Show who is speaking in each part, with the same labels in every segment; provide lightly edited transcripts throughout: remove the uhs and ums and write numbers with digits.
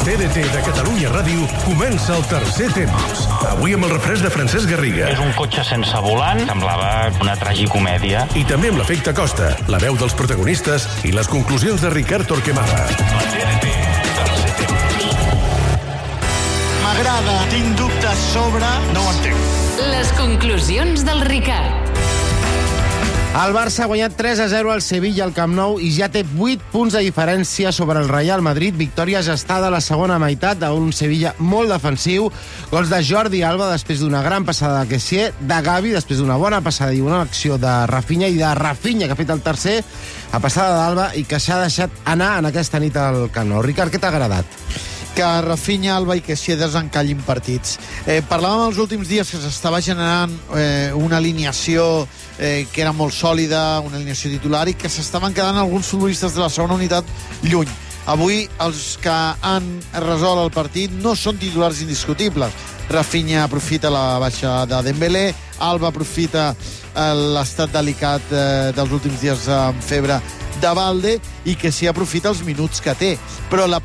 Speaker 1: TDT de Catalunya Ràdio comença el tercer temps. Avui amb el refresc de Francesc Garriga.
Speaker 2: És un cotxe sense volant, semblava una tragicomèdia.
Speaker 1: I també amb l'efecte Costa, la veu dels protagonistes i les conclusions de Ricard Torquemada. TDT, tercer temps.
Speaker 3: M'agrada, tinc dubtes sobre... No ho entenc.
Speaker 4: Les conclusions del Ricard.
Speaker 5: El Barça ha guanyat 3-0 al Sevilla al Camp Nou i ja té 8 punts de diferència sobre el Real Madrid. Victòria gestada a la segona meitat d'un Sevilla molt defensiu. Gols de Jordi Alba després d'una gran passada de Kessié, de Gavi després d'una bona passada i una acció de Rafinha i de Rafinha, que ha fet el tercer, a passada d'Alba i que s'ha deixat anar en aquesta nit al Camp Nou. Ricard, què t'ha agradat?
Speaker 3: Que Rafinha, Alba i Kessié desencallin partits. Parlàvem els últims dies que s'estava generant una alineació que era molt sòlida, una alineació titular, i que s'estaven quedant alguns futbolistes de la segona unitat lluny. Avui els que han resolt el partit no són titulars indiscutibles. Rafinha aprofita la baixa de Dembélé, Alba aprofita l'estat delicat dels últims dies amb febre de Valde i que s'hi aprofita els minuts que té. Però el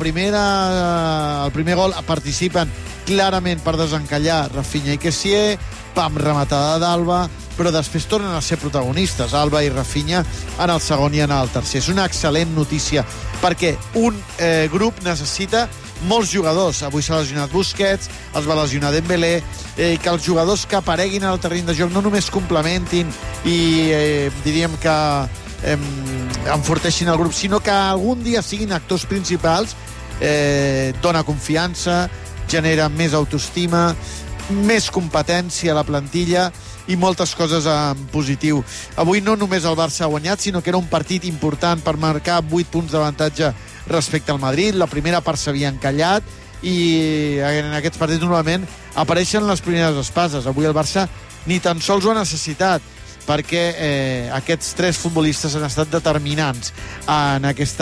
Speaker 3: primer gol participen clarament per desencallar Rafinha i Kessié, amb rematada d'Alba, però després tornen a ser protagonistes, Alba i Rafinha, en el segon i en el tercer. És una excel·lent notícia, perquè un grup necessita molts jugadors. Avui s'ha lesionat Busquets, es va lesionar Dembélé, que els jugadors que apareguin en el terreny de joc no només complementin i diríem que enforteixin el grup, sinó que algun dia siguin actors principals. Dona confiança, genera més autoestima, més competència a la plantilla i moltes coses en positiu. Avui no només el Barça ha guanyat, sinó que era un partit important per marcar 8 punts d'avantatge respecte al Madrid. La primera part s'havia encallat i en aquests partits normalment apareixen les primeres espases. Avui el Barça ni tan sols ho ha necessitat, perquè aquests 3 futbolistes han estat determinants en aquest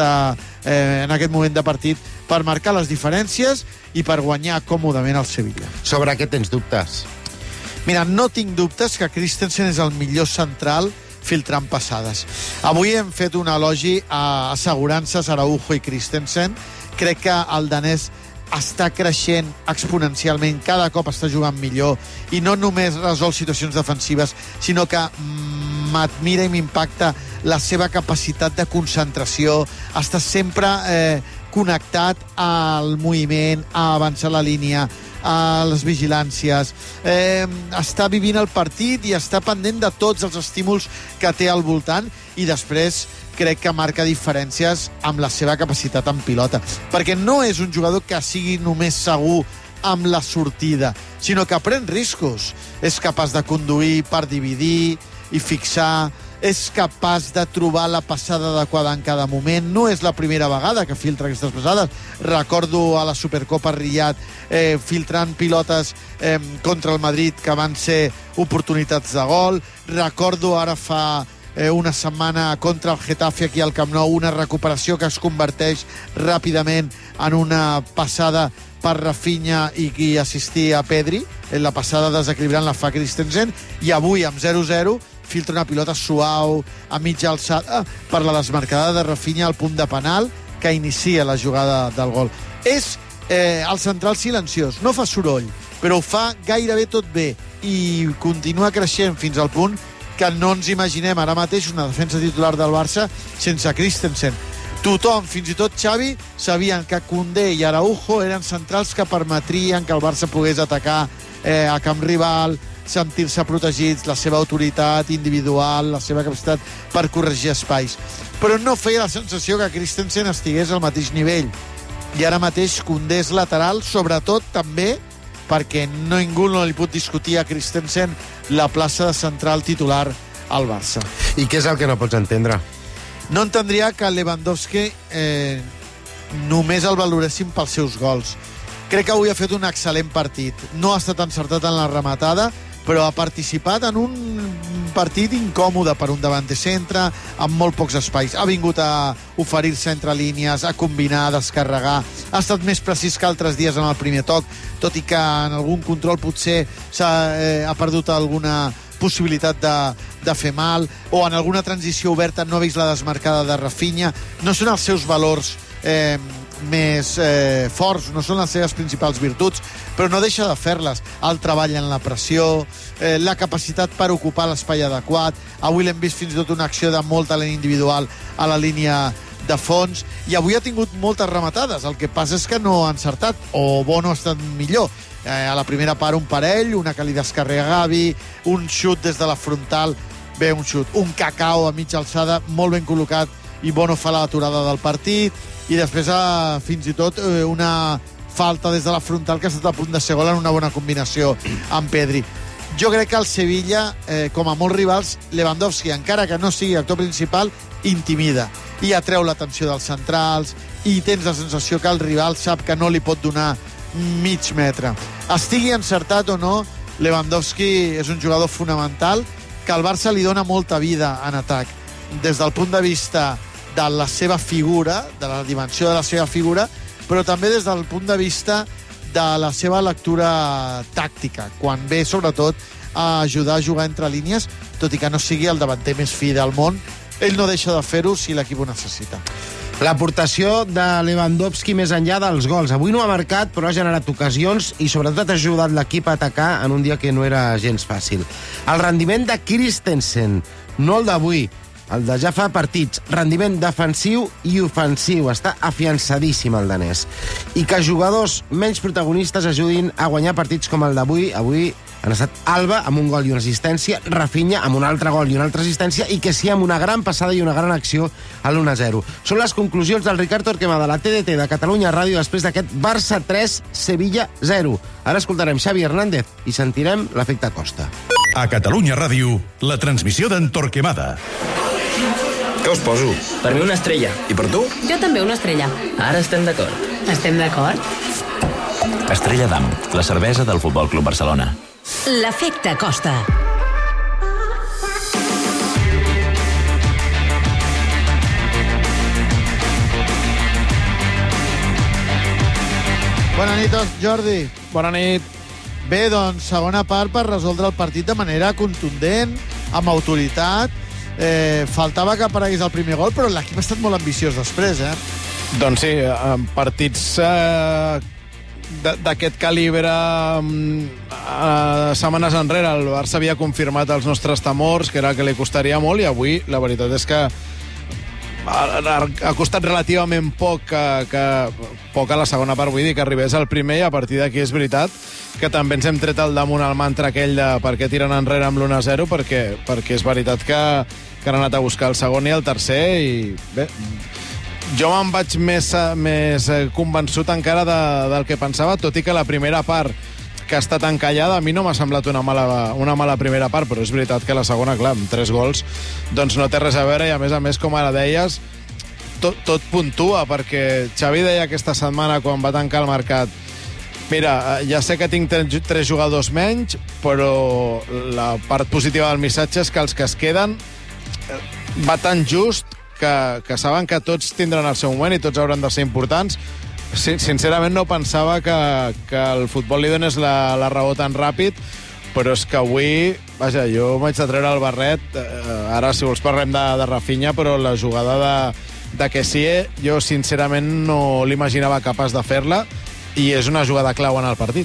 Speaker 3: moment de partit per marcar les diferències i per guanyar còmodament el Sevilla.
Speaker 5: Sobre què tens dubtes?
Speaker 3: Mira, no tinc dubtes que Christensen és el millor central filtrant passades. Avui hem fet un elogi a assegurances Araujo i Christensen. Crec que el danès està creixent exponencialment, cada cop està jugant millor i no només resol situacions defensives, sinó que m'admira i m'impacta la seva capacitat de concentració, està sempre connectat al moviment, a avançar la línia, a les vigilàncies, està vivint el partit i està pendent de tots els estímuls que té al voltant, i després crec que marca diferències amb la seva capacitat en pilota, perquè no és un jugador que sigui només segur amb la sortida, sinó que pren riscos. És capaç de conduir per dividir i fixar, és capaç de trobar la passada adequada en cada moment. No és la primera vegada que filtra aquestes passades. Recordo a la Supercopa Riyad filtrant pilotes contra el Madrid que van ser oportunitats de gol. Recordo ara fa una setmana contra el Getafe aquí al Camp Nou, una recuperació que es converteix ràpidament en una passada per Rafinha i qui assistia a Pedri, en la passada desequilibrant la fa Christensen, i avui amb 0-0 filtra una pilota suau a mitja alçada per la desmarcada de Rafinha al punt de penal que inicia la jugada del gol. És el central silenciós, no fa soroll, però ho fa gairebé tot bé i continua creixent fins al punt que no ens imaginem ara mateix una defensa titular del Barça sense Christensen. Tothom, fins i tot Xavi, sabien que Koundé i Araujo eren centrals que permetrien que el Barça pogués atacar a camp rival, sentir-se protegits, la seva autoritat individual, la seva capacitat per corregir espais. Però no feia la sensació que Christensen estigués al mateix nivell. I ara mateix Koundé és lateral, sobretot també perquè ningú no li pot discutir a Christensen la plaça de central titular al Barça.
Speaker 5: I què és el que no pots entendre?
Speaker 3: No entendria que Lewandowski només el valoressin pels seus gols. Crec que avui ha fet un excel·lent partit. No ha estat encertat en la rematada, però ha participat en un partit incòmode per un davanter centre, amb molt pocs espais. Ha vingut a oferir-se entre línies, a combinar, a descarregar. Ha estat més precís que altres dies en el primer toc, tot i que en algun control potser ha perdut alguna possibilitat de fer mal, o en alguna transició oberta no ha vist la desmarcada de Rafinha. No són els seus valors més forts, no són les seves principals virtuts, però no deixa de fer-les. El treball en la pressió, la capacitat per ocupar l'espai adequat. Avui l'hem vist fins i tot una acció de molt talent individual a la línia de fons, i avui ha tingut moltes rematades. El que passa és que no ha encertat, o Bono ha estat millor. A la primera part un parell, una que li descarrega Gavi, un xut des de la frontal, un cacao a mitja alçada, molt ben col·locat, i Bono fa l'aturada del partit, i després fins i tot una falta des de la frontal que ha estat a punt de ser gol en una bona combinació amb Pedri. Jo crec que el Sevilla, com a molts rivals, Lewandowski, encara que no sigui actor principal, intimida i atreu l'atenció dels centrals, i tens la sensació que el rival sap que no li pot donar mig metre. Estigui encertat o no, Lewandowski és un jugador fonamental que al Barça li dona molta vida en atac, des del punt de vista de la seva figura, de la dimensió de la seva figura, però també des del punt de vista de la seva lectura tàctica, quan ve, sobretot, a ajudar a jugar entre línies, tot i que no sigui el davanter més fi del món. Ell no deixa de fer-ho si l'equip ho necessita.
Speaker 5: L'aportació de Lewandowski més enllà dels gols. Avui no ha marcat, però ha generat ocasions i sobretot ha ajudat l'equip a atacar en un dia que no era gens fàcil. El rendiment de Christensen, no el d'avui, el de ja fa partits, rendiment defensiu i ofensiu. Està afiançadíssim el danès. I que jugadors menys protagonistes ajudin a guanyar partits com el d'avui. Avui han estat Alba amb un gol i una assistència, Rafinha amb un altre gol i una altra assistència, i que sí amb una gran passada i una gran acció a l'1-0. Són les conclusions del Ricard Torquemada de la TDT de Catalunya Ràdio després d'aquest Barça 3, Sevilla 0. Ara escoltarem Xavi Hernández i sentirem l'efecte Costa.
Speaker 1: A Catalunya Ràdio, la transmissió d'en Torquemada.
Speaker 6: Què us poso?
Speaker 7: Per mi una estrella.
Speaker 6: I per tu?
Speaker 8: Jo també una estrella.
Speaker 7: Ara estem d'acord.
Speaker 8: Estem d'acord?
Speaker 9: Estrella d'Am, la cervesa del Futbol Club Barcelona.
Speaker 4: L'efecte Costa.
Speaker 3: Bona nit, Jordi.
Speaker 10: Bona nit.
Speaker 3: Bé, doncs, segona part per resoldre el partit de manera contundent, amb autoritat. Faltava que aparegués el primer gol, però l'equip ha estat molt ambiciós després,
Speaker 10: Doncs sí, partits d'aquest calibre setmanes enrere el Barça havia confirmat els nostres temors, que era que li costaria molt, i avui la veritat és que ha costat relativament poc a la segona part, vull dir, que arribés al primer, i a partir d'aquí és veritat que també ens hem tret al damunt el mantra aquell de per què tiren enrere amb l'1-0, perquè és veritat que han anat a buscar el segon i el tercer, i bé, jo me'n vaig més convençut encara del que pensava, tot i que la primera part, que ha estat encallada, a mi no m'ha semblat una mala primera part, però és veritat que la segona, clar, amb 3 gols, doncs no té res a veure, i a més, com ara deies, tot puntua, perquè Xavi deia aquesta setmana, quan va tancar el mercat, mira, ja sé que tinc 3 jugadors menys, però la part positiva del missatge és que els que es queden va tan just que saben que tots tindran el seu moment i tots hauran de ser importants. Sincerament no pensava que el futbol li donés la raó tan ràpid, però és que avui, vaja, jo m'haig de treure el barret, ara si vols parlem de Rafinha, però la jugada de Kessie jo sincerament no l'imaginava capaç de fer-la, i és una jugada clau en el partit.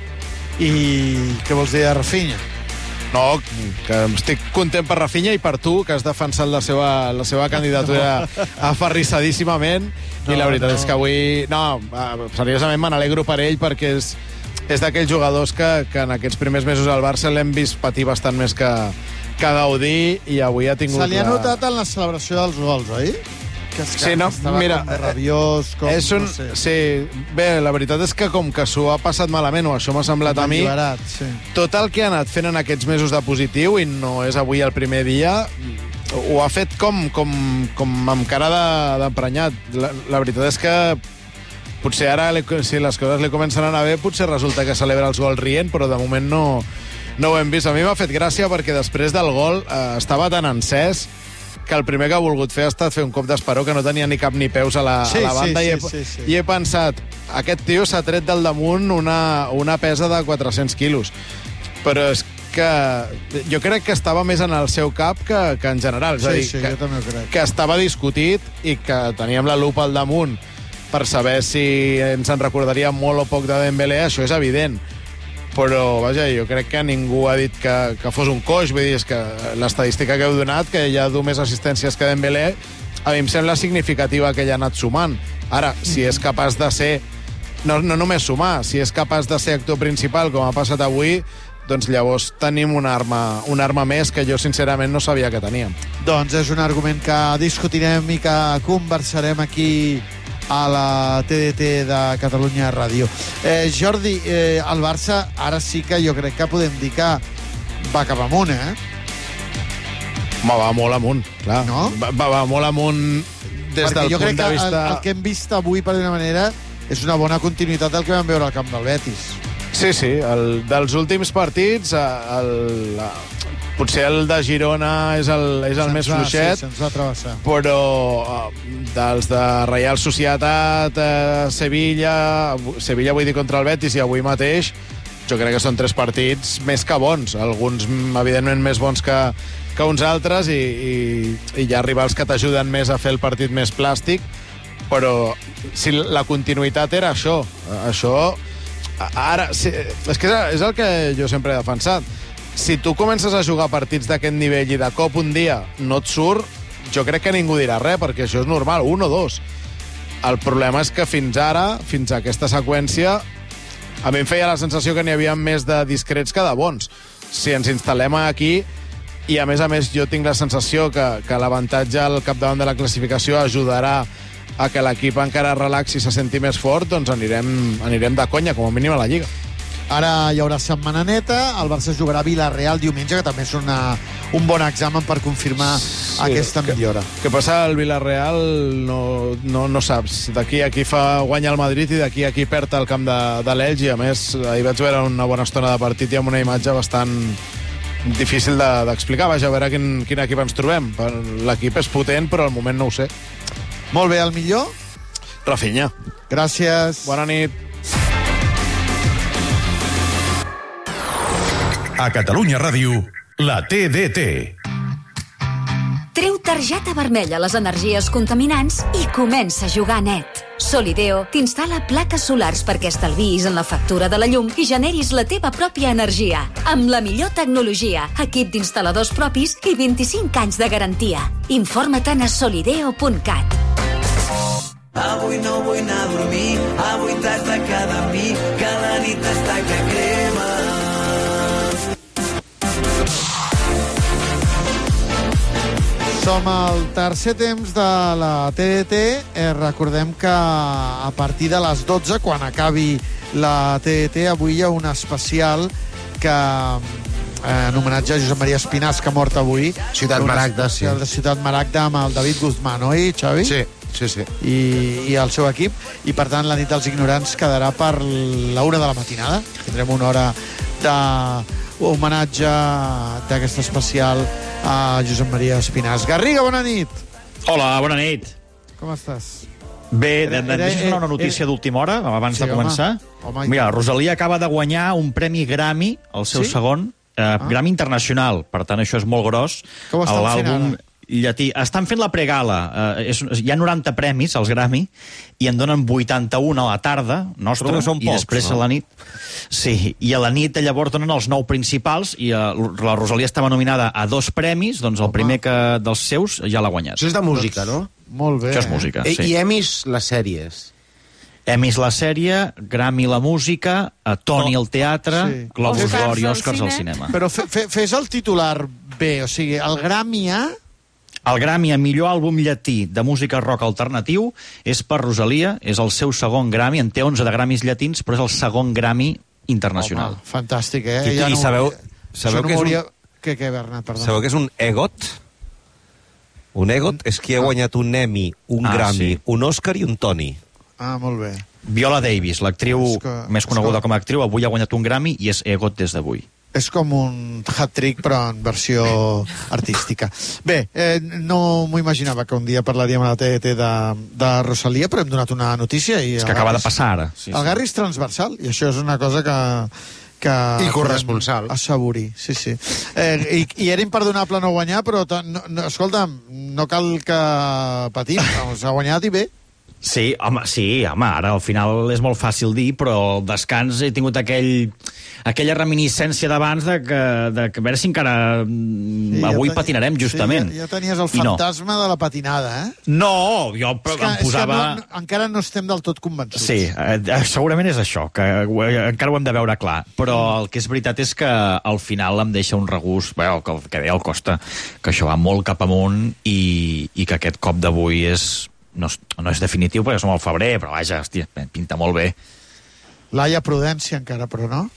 Speaker 3: I què vols dir de Rafinha?
Speaker 10: No, que estic content per Rafinha i per tu, que has defensat la seva candidatura aferrissadíssimament, i la veritat és que avui... No, seriosament me n'alegro per ell, perquè és d'aquells jugadors que en aquests primers mesos al Barça l'hem vist patir bastant més que gaudir, i avui ha tingut...
Speaker 3: Se li ha notat en la celebració dels gols, oi?
Speaker 10: Sí, no, mira,
Speaker 3: rabiós, com,
Speaker 10: no sé. Sí, bé, la veritat és que com que s'ho ha passat malament, o això m'ha semblat a mi,
Speaker 3: sí.
Speaker 10: Tot el que ha anat fent en aquests mesos de positiu, i no és avui el primer dia, ho ha fet com amb cara d'emprenyat. La veritat és que potser ara, si les coses li comencen a anar bé, potser resulta que celebra els gols rient, però de moment no ho hem vist. A mi m'ha fet gràcia perquè després del gol estava tan encès que el primer que ha volgut fer ha estat fer un cop d'esperó que no tenia ni cap ni peus a la banda, i he pensat, aquest tio s'ha tret del damunt una pesa de 400 quilos, però és que jo crec que estava més en el seu cap que en general, és a dir,
Speaker 3: jo també ho crec.
Speaker 10: que estava discutit i que teníem la lupa al damunt per saber si ens en recordaria molt o poc de Dembélé, això és evident. Però, vaja, jo crec que ningú ha dit que fos un coix. Vull dir, és que l'estadística que heu donat, que ja du més assistències que Dembélé, a mi em sembla significativa que ella ha anat sumant. Ara, si és capaç de ser... No només sumar, si és capaç de ser actor principal, com ha passat avui, doncs llavors tenim una arma més que jo sincerament no sabia que teníem.
Speaker 3: Doncs és un argument que discutirem i que conversarem aquí a la TDT de Catalunya Ràdio. Jordi, el Barça ara sí que jo crec que podem dir que va cap amunt,
Speaker 10: Home, va molt amunt, clar.
Speaker 3: No?
Speaker 10: Va molt amunt des
Speaker 3: Perquè
Speaker 10: del
Speaker 3: jo
Speaker 10: punt
Speaker 3: crec
Speaker 10: de
Speaker 3: que
Speaker 10: vista...
Speaker 3: el que hem vist avui, per d'una manera, és una bona continuïtat del que vam veure al camp del Betis.
Speaker 10: Sí, dels últims partits, potser el de Girona és el més fluixet,
Speaker 3: sí, se'ns va travessar.
Speaker 10: però dels de Reial Societat, Sevilla vull dir contra el Betis i avui mateix, jo crec que són 3 partits més que bons, alguns evidentment més bons que uns altres i hi ha rivals que t'ajuden més a fer el partit més plàstic, però si la continuïtat era això ara, és que és el que jo sempre he defensat. Si tu comences a jugar partits d'aquest nivell i de cop un dia no et surt, jo crec que ningú dirà res, perquè això és normal, 1 o 2. El problema és que fins ara, fins a aquesta seqüència, a mi em feia la sensació que n'hi havia més de discrets que de bons. Si ens instal·lem aquí, i a més jo tinc la sensació que l'avantatge al capdavant de la classificació ajudarà a que l'equip encara relaxi i se senti més fort, doncs anirem de conya, com a mínim a la Lliga.
Speaker 3: Ara hi haurà setmana neta, el Barça jugarà a Villarreal diumenge, que també és un bon examen per confirmar aquesta millora.
Speaker 10: Què passa al Villarreal no saps. D'aquí a aquí fa guanya el Madrid i d'aquí a aquí perd el camp de l'Elx, i a més ahir vaig veure una bona estona de partit i amb una imatge bastant difícil d'explicar. Vaja, a veure quin equip ens trobem. L'equip és potent, però al moment no ho sé.
Speaker 3: Molt bé, el millor?
Speaker 10: Rafinha.
Speaker 3: Gràcies.
Speaker 10: Bona nit.
Speaker 1: A Catalunya Ràdio, la TDT.
Speaker 4: Treu targeta vermella a les energies contaminants i comença a jugar net. Solideo t'instal·la plaques solars perquè estalviïs en la factura de la llum i generis la teva pròpia energia. Amb la millor tecnologia, equip d'instal·ladors propis i 25 anys de garantia. Informa't a solideo.cat.
Speaker 8: Avui no vull anar a dormir, avui t'has de quedar amb mi, que la nit està que crema.
Speaker 3: Som al tercer temps de la TDT. Recordem que a partir de les 12, quan acabi la TDT, avui hi ha un especial que en homenatge a Josep Maria Espinàs, que ha mort avui.
Speaker 5: Ciutat Maragda, sí.
Speaker 3: De Ciutat Maragda, amb el David Guzmán, oi, Xavi?
Speaker 5: Sí.
Speaker 3: I el seu equip. I, per tant, la nit dels ignorants quedarà per la 1 de la matinada. Tindrem una hora d'homenatge d'aquest especial a Josep Maria Espinàs. Garriga, bona nit.
Speaker 11: Hola, bona nit.
Speaker 3: Com estàs?
Speaker 11: Bé, deixa'ns donar una notícia d'última hora, abans de començar. Mira, Rosalia acaba de guanyar un premi Grammy, el seu segon, Grammy internacional, per tant això és molt gros.
Speaker 3: Com estan fent ara?
Speaker 11: Llatí. Estan fent la pregala. Hi ha 90 premis als Grammy i en donen 81 a la tarda nostra,
Speaker 6: però són
Speaker 11: i
Speaker 6: pocs,
Speaker 11: després a la nit. Sí, i a la nit llavors donen els 9 principals i la Rosalia estava nominada a 2 premis, doncs el primer dels seus ja l'ha guanyat.
Speaker 5: Això és de música, no?
Speaker 3: Molt bé.
Speaker 11: Això és música, sí.
Speaker 5: I Emmys, les sèries.
Speaker 11: Emmys la sèrie, Grammy la música, Tony el teatre, Globus d'Or i Oscars al cinema.
Speaker 3: Però fes el titular bé, o sigui, el Grammy a...
Speaker 11: El Grammy a millor àlbum llatí de música rock alternatiu és per Rosalia, és el seu segon Grammy, en té 11 de Grammys llatins, però és el segon Grammy internacional.
Speaker 3: Home, fantàstic,
Speaker 6: I sabeu que és un...
Speaker 3: Què, Bernat, perdó?
Speaker 6: Sabeu que és un EGOT? Un EGOT és qui ha guanyat un Emmy, un Grammy, un Oscar i un Tony.
Speaker 3: Ah, molt bé.
Speaker 11: Viola Davis, l'actriu més coneguda com a actriu, avui ha guanyat un Grammy i és EGOT des d'avui.
Speaker 3: És com un hat-trick, però en versió artística. Bé, no m'ho imaginava que un dia parlaríem a la TDT de Rosalia, però hem donat una notícia. És
Speaker 11: que acaba de passar ara.
Speaker 3: El Garri és transversal, i això és una cosa que
Speaker 5: I corresponsal.
Speaker 3: Assaborir, sí. I era imperdonable no guanyar, però escolta'm, no cal que patim, s'ha guanyat i bé.
Speaker 11: Sí, home, ara al final és molt fàcil dir, però el descans he tingut aquella reminiscència d'abans de que a veure si encara avui patinarem, justament.
Speaker 3: Ja tenies el fantasma de la patinada, eh?
Speaker 11: No, jo em posava...
Speaker 3: Encara no estem del tot convençuts.
Speaker 11: Sí, segurament és això, que encara ho hem de veure clar, però el que és veritat és que al final em deixa un regust, el que deia el Costa, que això va molt cap amunt i que aquest cop d'avui no és definitiu perquè som al febrer, però vaja, hòstia, pinta molt bé.
Speaker 3: Laia, prudència encara, però no?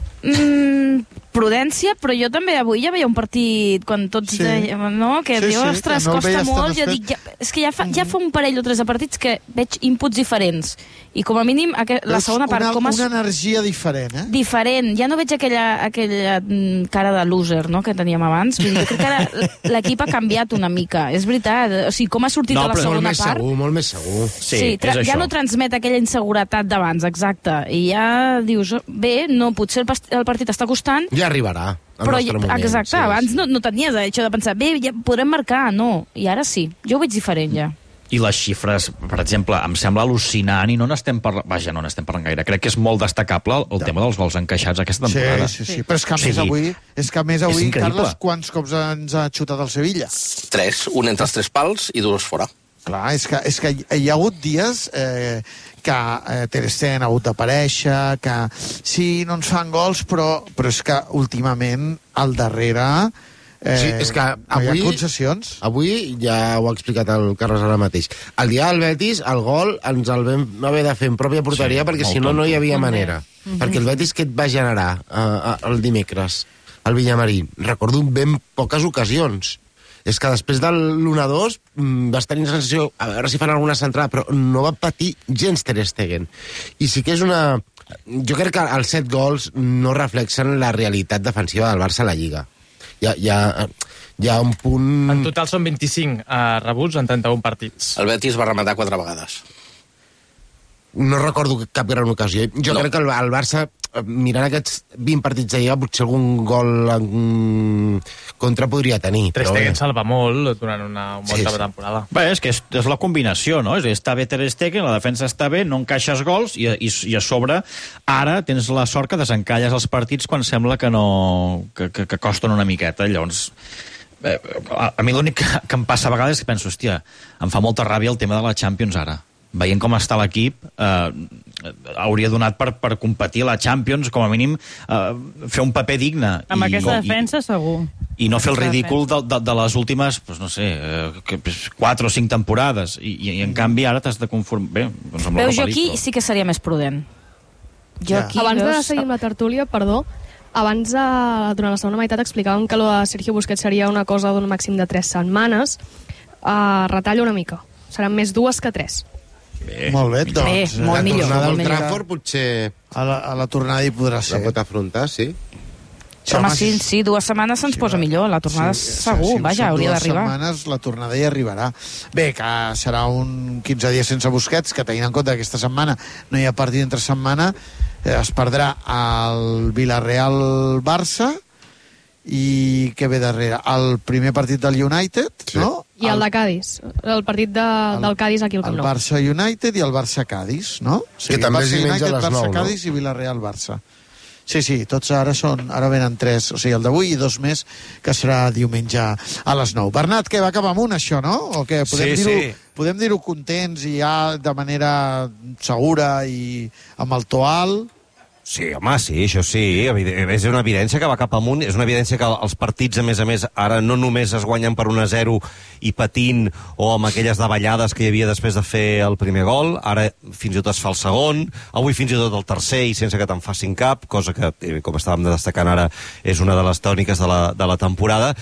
Speaker 12: Prudència, però jo també avui ja veia un partit quan tots dèiem, no? Que diu, ostres, costa molt. Jo dic, és que ja fa un parell o tres de partits que veig inputs diferents. I com a mínim la segona part...
Speaker 3: Una energia diferent, eh?
Speaker 12: Diferent. Ja no veig aquella cara de loser, no?, que teníem abans. Vull dir, jo crec que ara l'equip ha canviat una mica. És veritat. O sigui, com ha sortit a la segona part...
Speaker 5: Molt més segur.
Speaker 12: Sí, ja no transmet aquella inseguretat d'abans, exacte. I ja dius, bé, no, potser el partit està costant...
Speaker 5: Ja arribarà.
Speaker 12: Però, exacte, abans no tenies això de pensar, bé, ja podrem marcar, no. I ara sí. Jo ho veig diferent, ja.
Speaker 11: I les xifres, per exemple, em sembla al·lucinant i no n'estem parlant gaire. Crec que és molt destacable el tema dels gols encaixats aquesta temporada.
Speaker 3: Sí. Però és que a més avui, Carles, quants cops ens ha xutat el Sevilla?
Speaker 13: 3, un entre els 3 pals i 2 fora.
Speaker 3: Clar, és que hi ha hagut dies que Ter Stegen ha hagut d'aparèixer, que sí, no ens fan gols, però és que últimament al darrere...
Speaker 5: Sí, és que avui, avui ja ho ha explicat el Carles ara mateix. El dia del Betis, el gol ens el vam haver de fer en pròpia porteria perquè si no hi havia manera. Perquè el Betis què et va generar el dimecres? El Villamarí. Recordo ben poques ocasions. És que després de l'1-2 vas tenir la sensació, a veure si fan alguna centrada, però no va patir gens Ter Stegen. I sí que és una... Jo crec que els 7 gols no reflexen la realitat defensiva del Barça a la Lliga. Hi ha un punt...
Speaker 14: En total són 25 rebuts en 31 partits.
Speaker 13: El Betis va rematar 4 vegades.
Speaker 5: No recordo cap gran ocasió. Jo crec que el Barça, mirant aquests 20 partits de Lliga, potser algun gol en contra podria tenir.
Speaker 14: Ter Stegen salva molt durant una molta temporada.
Speaker 11: Bé, és que és la combinació, no? Està bé Ter Stegen, la defensa està bé, no encaixes gols i a sobre ara tens la sort que desencalles els partits quan sembla que costen una miqueta. Llavors, a mi l'únic que em passa a vegades és que penso, hòstia, em fa molta ràbia el tema de la Champions ara. Veient com està l'equip, hauria donat per competir a la Champions, com a mínim fer un paper digne.
Speaker 15: Amb aquesta defensa, segur.
Speaker 11: I no fer el ridícul de les últimes, no sé, 4 o 5 temporades. I en canvi ara t'has de conformar... Bé, doncs amb la
Speaker 12: jo aquí sí que seria més prudent.
Speaker 16: Abans de seguir amb la tertúlia, perdó, abans, durant la segona meitat, explicàvem que lo de Sergio Busquets seria una cosa d'un màxim de 3 setmanes. Retalla una mica. Seran més 2 que 3.
Speaker 3: Bé. Molt bé, doncs.
Speaker 12: Bé, molt millor.
Speaker 5: La tornada al Trafford potser...
Speaker 3: A la tornada hi podrà ser.
Speaker 5: La pot afrontar, sí.
Speaker 12: Home, sí, 2 setmanes se'ns posa millor. La tornada segur, vaja, hauria d'arribar.
Speaker 3: 2 setmanes la tornada hi arribarà. Bé, que serà un 15 dies sense Busquets, que tenint en compte que aquesta setmana no hi ha partit entre setmana, es perdrà el Villarreal-Barça i què ve darrere? El primer partit del United, no?
Speaker 16: I el de Cádiz. El partit del Cádiz aquí al Camp Nou.
Speaker 3: El Barça United i el Barça Cádiz, no?
Speaker 5: Sí, que també és diumenge a les 9,
Speaker 3: Barça Cádiz i Villarreal Barça. Sí, tots ara venen 3, o sigui, el d'avui i 2 més, que serà diumenge a les 9. Bernat, què va cap amunt, això, no? O què? Podem dir-ho contents i ja de manera segura i amb el to alt?
Speaker 6: Sí, home, sí, això sí. És una evidència que va cap amunt. És una evidència que els partits, a més, ara no només es guanyen per 1-0 i patint o amb aquelles davallades que hi havia després de fer el primer gol. Ara fins i tot es fa el segon. Avui fins i tot el tercer i sense que te'n facin cap, cosa que, com estàvem destacant ara, és una de les tòniques de la temporada.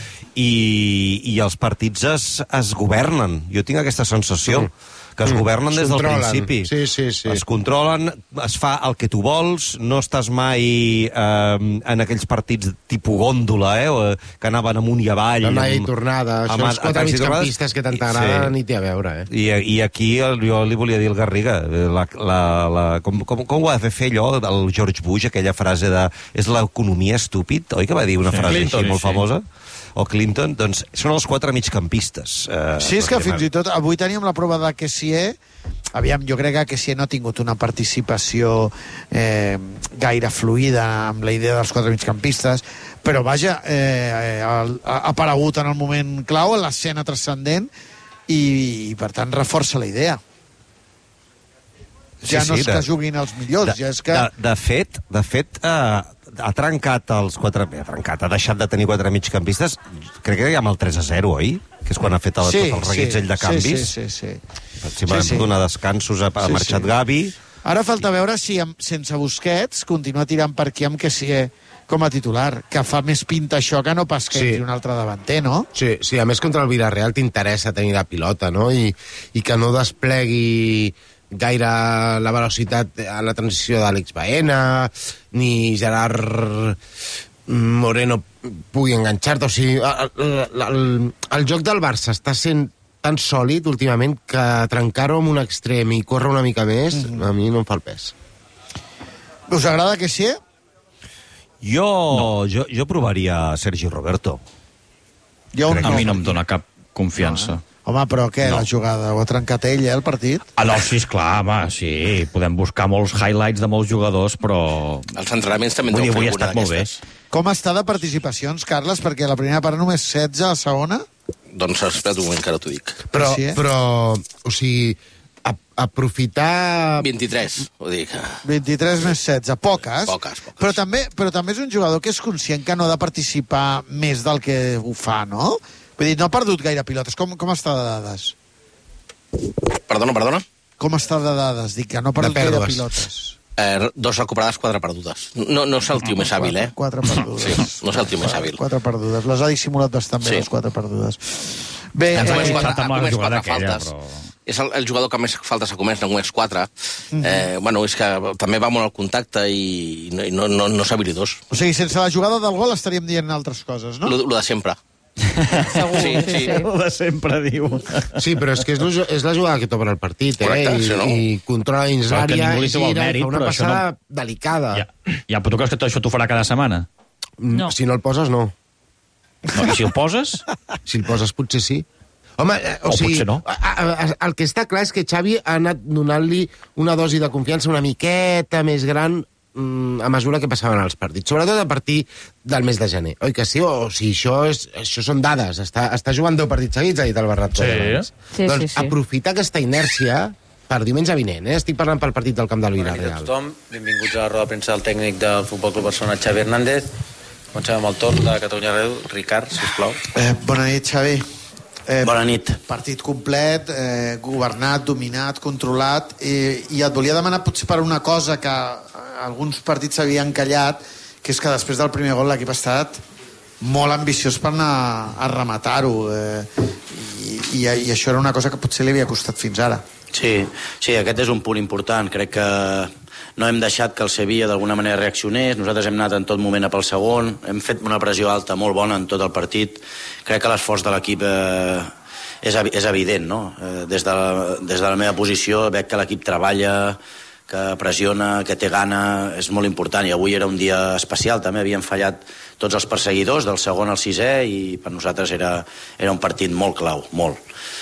Speaker 6: I els partits es governen. Jo tinc aquesta sensació. Que es governen des del principi.
Speaker 5: Sí.
Speaker 6: Es controlen, es fa el que tu vols, no estàs mai en aquells partits tipus gòndola, que anaven amunt i avall.
Speaker 5: Anada i tornada, això els 4 migcampistes que tant t'agraden i té a veure.
Speaker 6: I aquí jo li volia dir al Garriga, com ho ha de fer allò, el George Bush, aquella frase de és l'economia estúpid, oi que va dir una frase així molt famosa? o Clinton, doncs són els 4 migcampistes.
Speaker 3: Sí, és que fins i tot avui teníem la prova de Kessié. Aviam, jo crec que Kessié no ha tingut una participació gaire fluida amb la idea dels 4 migcampistes, però vaja, ha aparegut en el moment clau, en l'escena transcendent, i per tant reforça la idea. Ja no és que juguin els millors, ja és que...
Speaker 6: De fet, ha trencat els 4... Ha deixat de tenir 4 migcampistes, crec que ja amb el 3-0, oi? Que és quan ha fet tot el reguitzell de canvis.
Speaker 3: Sí.
Speaker 6: Si vam donar descansos, ha marxat Gavi...
Speaker 3: Ara falta veure si sense Busquets continua tirant per aquí amb Kessié com a titular, que fa més pinta això que no pas que entri un altre davanter, no?
Speaker 5: Sí, a més contra el Villarreal t'interessa tenir la pilota, no? I que no desplegui gaire la velocitat a la transició d'Àlex Baena, ni Gerard Moreno pugui enganxar-te. O sigui, el joc del Barça està sent tan sòlid últimament que trencar-ho amb un extrem i córrer una mica més, a mi no em fa el pes.
Speaker 3: Us agrada Kessié?
Speaker 6: Jo provaria Sergi Roberto.
Speaker 11: A mi no em dóna cap confiança.
Speaker 3: Home, però què, la jugada? Ho ha trencat ell, el partit?
Speaker 11: No, sí, esclar, home, sí. Podem buscar molts highlights de molts jugadors, però...
Speaker 13: Els entrenaments també
Speaker 11: deu fer alguna d'aquestes.
Speaker 3: Com està de participacions, Carles? Perquè la primera part només 16, la segona?
Speaker 13: Doncs espera't un moment que ara t'ho dic.
Speaker 5: Però, o sigui, aprofitar...
Speaker 13: 23, ho dic.
Speaker 3: 23 més 16, poques.
Speaker 13: Poques.
Speaker 3: Però també és un jugador que és conscient que no ha de participar més del que ho fa, no? Vull dir, no ha perdut gaire pilotes. Com està de dades?
Speaker 13: Perdona?
Speaker 3: Com està de dades? Dic que no ha perdut gaire pilotes.
Speaker 13: 2 recuperades, 4 perdudes. No és el tio més hàbil,
Speaker 3: 4 perdudes.
Speaker 13: Sí, no és el tio més hàbil.
Speaker 3: 4 perdudes. Les ha dissimulat bastant bé, les 4 perdudes. Bé,
Speaker 13: ha comès 4 faltes. És el jugador que més faltes ha comès, només 4. Bueno, és que també va molt al contacte i no és habilidós.
Speaker 3: O sigui, sense la jugada del gol estaríem dient altres coses, no?
Speaker 13: Lo de sempre.
Speaker 12: Segur.
Speaker 13: Sí.
Speaker 11: Lo de sempre, diu.
Speaker 5: Sí, però és que és la jugada que t'obre el partit, I controla dins l'àrea, gira, fa una passada delicada.
Speaker 11: Ja, però tu creus que tot això t'ho farà cada setmana?
Speaker 5: No. Si no el poses, no.
Speaker 11: I si el poses?
Speaker 5: Si el poses, potser sí. Home, o sigui,
Speaker 11: potser no.
Speaker 5: El que està clar és que Xavi ha anat donant-li una dosi de confiança una miqueta més gran a mesura que passaven els partits, sobretot a partir del mes de gener, oi que sí? O sigui, això són dades, està jugant 10 partits seguits, ha dit el Bernat.
Speaker 12: Sí.
Speaker 5: Doncs aprofitar aquesta inèrcia per diumenge vinent, Estic parlant pel partit del camp del Villarreal.
Speaker 17: Bona nit a tothom, benvinguts a la roda de premsa del tècnic del Futbol Club Barcelona, Xavi Hernández. Comencem amb el torn de Catalunya Ràdio. Ricard, sisplau.
Speaker 3: Bona nit, Xavi.
Speaker 17: Bona nit.
Speaker 3: Partit complet, governat, dominat, controlat, i et volia demanar potser per una cosa que alguns partits s'havien callat, que és que després del primer gol l'equip ha estat molt ambiciós per anar a rematar-ho, i això era una cosa que potser li havia costat fins ara.
Speaker 17: Sí, aquest és un punt important. Crec que no hem deixat que el Sevilla d'alguna manera reaccionés. Nosaltres hem anat en tot moment a pel segon, hem fet una pressió alta molt bona en tot el partit. Crec que l'esforç de l'equip és evident, no? Des de la meva posició veig que l'equip treballa, que pressiona, que té gana, és molt important, i avui era un dia especial. També havien fallat tots els perseguidors del segon al sisè, i per nosaltres era un partit molt clau, molt.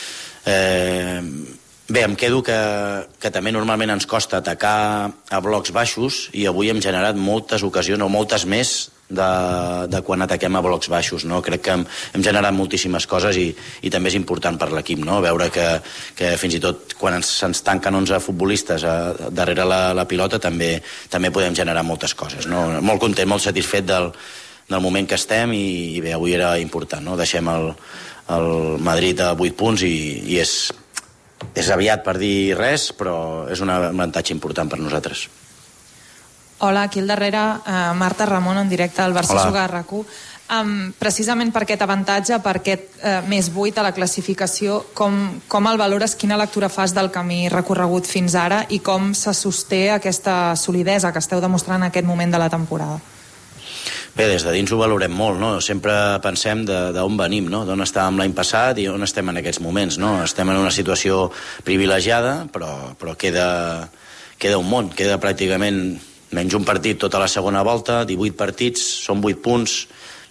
Speaker 17: Bé, em quedo que també normalment ens costa atacar a blocs baixos, i avui hem generat moltes ocasions, o moltes més, de quan ataquem a blocs baixos, no? Crec que hem generat moltíssimes coses, i també és important per l'equip, no? Veure que fins i tot quan se'ns tanquen 11 futbolistes darrere la pilota també podem generar moltes coses, no? Molt content, molt satisfet del moment que estem, i bé, avui era important, no? Deixem el Madrid a 8 punts, i és aviat per dir res, però és un avantatge important per nosaltres.
Speaker 18: Hola, aquí al darrere Marta Ramon, en directe al Barça Juga a RAC1. Precisament per aquest avantatge, per aquest més 8 a la classificació, com el valores, quina lectura fas del camí recorregut fins ara, i com se sosté aquesta solidesa que esteu demostrant en aquest moment de la temporada?
Speaker 17: Bé, des de dins ho valorem molt, no? Sempre pensem d'on venim, no? D'on estàvem l'any passat i on estem en aquests moments, no? Estem en una situació privilegiada, però queda un món, queda pràcticament menys un partit tota la segona volta, 18 partits, són 8 punts,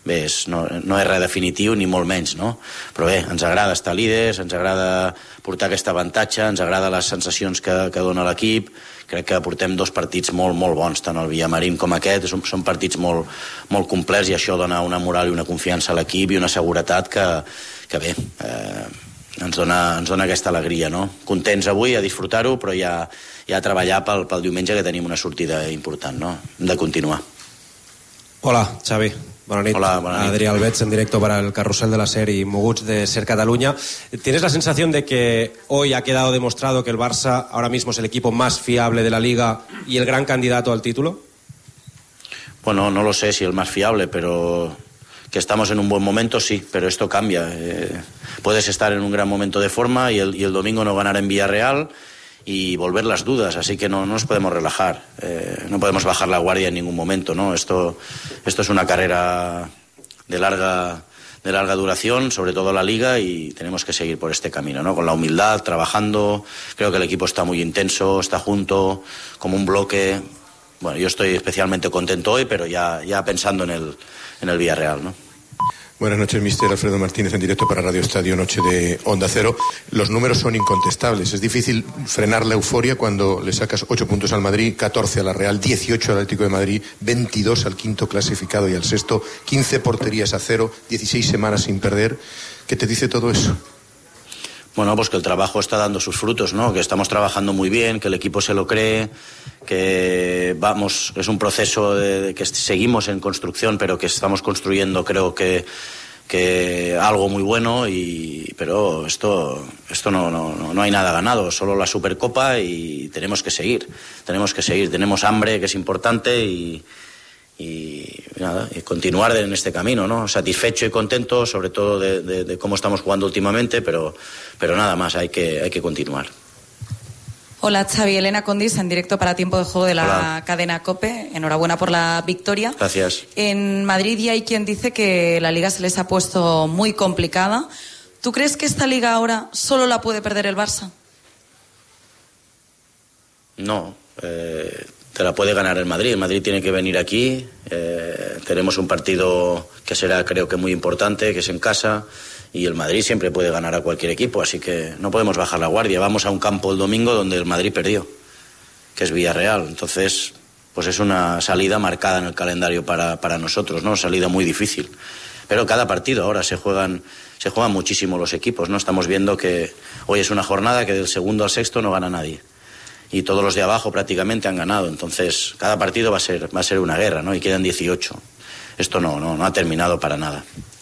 Speaker 17: bé, no és res definitiu ni molt menys, no? Però bé, ens agrada estar líders, ens agrada portar aquest avantatge, ens agrada les sensacions que dona l'equip. Crec que portem 2 partits molt, molt bons, tant el Villamarín com aquest. Són partits molt, molt complets i això dona una moral i una confiança a l'equip i una seguretat que bé, ens dona aquesta alegria, no? Contents avui, a disfrutar-ho, però ja a treballar pel diumenge, que tenim una sortida important, no? Hem de continuar.
Speaker 19: Hola, Xavi. Bona nit.
Speaker 17: Hola, bona nit.
Speaker 19: Adrià Albets, en directo para el Carrusel de la SER y Moguts de SER Cataluña. ¿Tienes la sensación de que hoy ha quedado demostrado que el Barça ahora mismo es el equipo más fiable de la Liga y el gran candidato al título?
Speaker 17: Bueno, no lo sé si el más fiable, pero que estamos en un buen momento, sí, pero esto cambia. Puedes estar en un gran momento de forma y el domingo no ganar en Villarreal y volver las dudas, así que no nos podemos relajar, no podemos bajar la guardia en ningún momento, ¿no? Esto es una carrera de larga duración, sobre todo la Liga, y tenemos que seguir por este camino, ¿no? Con la humildad, trabajando. Creo que el equipo está muy intenso, está junto, como un bloque. Bueno, yo estoy especialmente contento hoy, pero ya pensando en el Villarreal, ¿no?
Speaker 20: Buenas noches, mister Alfredo Martínez, en directo para Radio Estadio, noche de Onda Cero. Los números son incontestables. Es difícil frenar la euforia cuando le sacas 8 puntos al Madrid, 14 a la Real, 18 al Atlético de Madrid, 22 al quinto clasificado y al sexto, 15 porterías a 0, 16 semanas sin perder. ¿Qué te dice todo eso?
Speaker 17: Bueno, pues que el trabajo está dando sus frutos, ¿no? Que estamos trabajando muy bien, que el equipo se lo cree, que vamos, es un proceso de que seguimos en construcción, pero que estamos construyendo, creo que algo muy bueno, pero esto no hay nada ganado, solo la Supercopa, y tenemos que seguir, tenemos hambre, que es importante, y continuar en este camino, ¿no? Satisfecho y contento, sobre todo de cómo estamos jugando últimamente, pero nada más, hay que continuar.
Speaker 21: Hola, Xavi, Elena Condis, en directo para Tiempo de Juego de la cadena COPE. Enhorabuena por la victoria.
Speaker 17: Gracias.
Speaker 21: En Madrid ya hay quien dice que la Liga se les ha puesto muy complicada. ¿Tú crees que esta Liga ahora solo la puede perder el Barça?
Speaker 17: No, te la puede ganar el Madrid. El Madrid tiene que venir aquí. Tenemos un partido que será, creo que muy importante, que es en casa. Y el Madrid siempre puede ganar a cualquier equipo, así que no podemos bajar la guardia. Vamos a un campo el domingo donde el Madrid perdió, que es Villarreal. Entonces, pues es una salida marcada en el calendario para nosotros, ¿no? Salida muy difícil. Pero cada partido ahora se juegan muchísimo los equipos, ¿no? Estamos viendo que hoy es una jornada que del segundo al sexto no gana nadie. Y todos los de abajo prácticamente han ganado. Entonces, cada partido va a ser una guerra, ¿no? Y quedan 18. Esto no ha terminado para nada.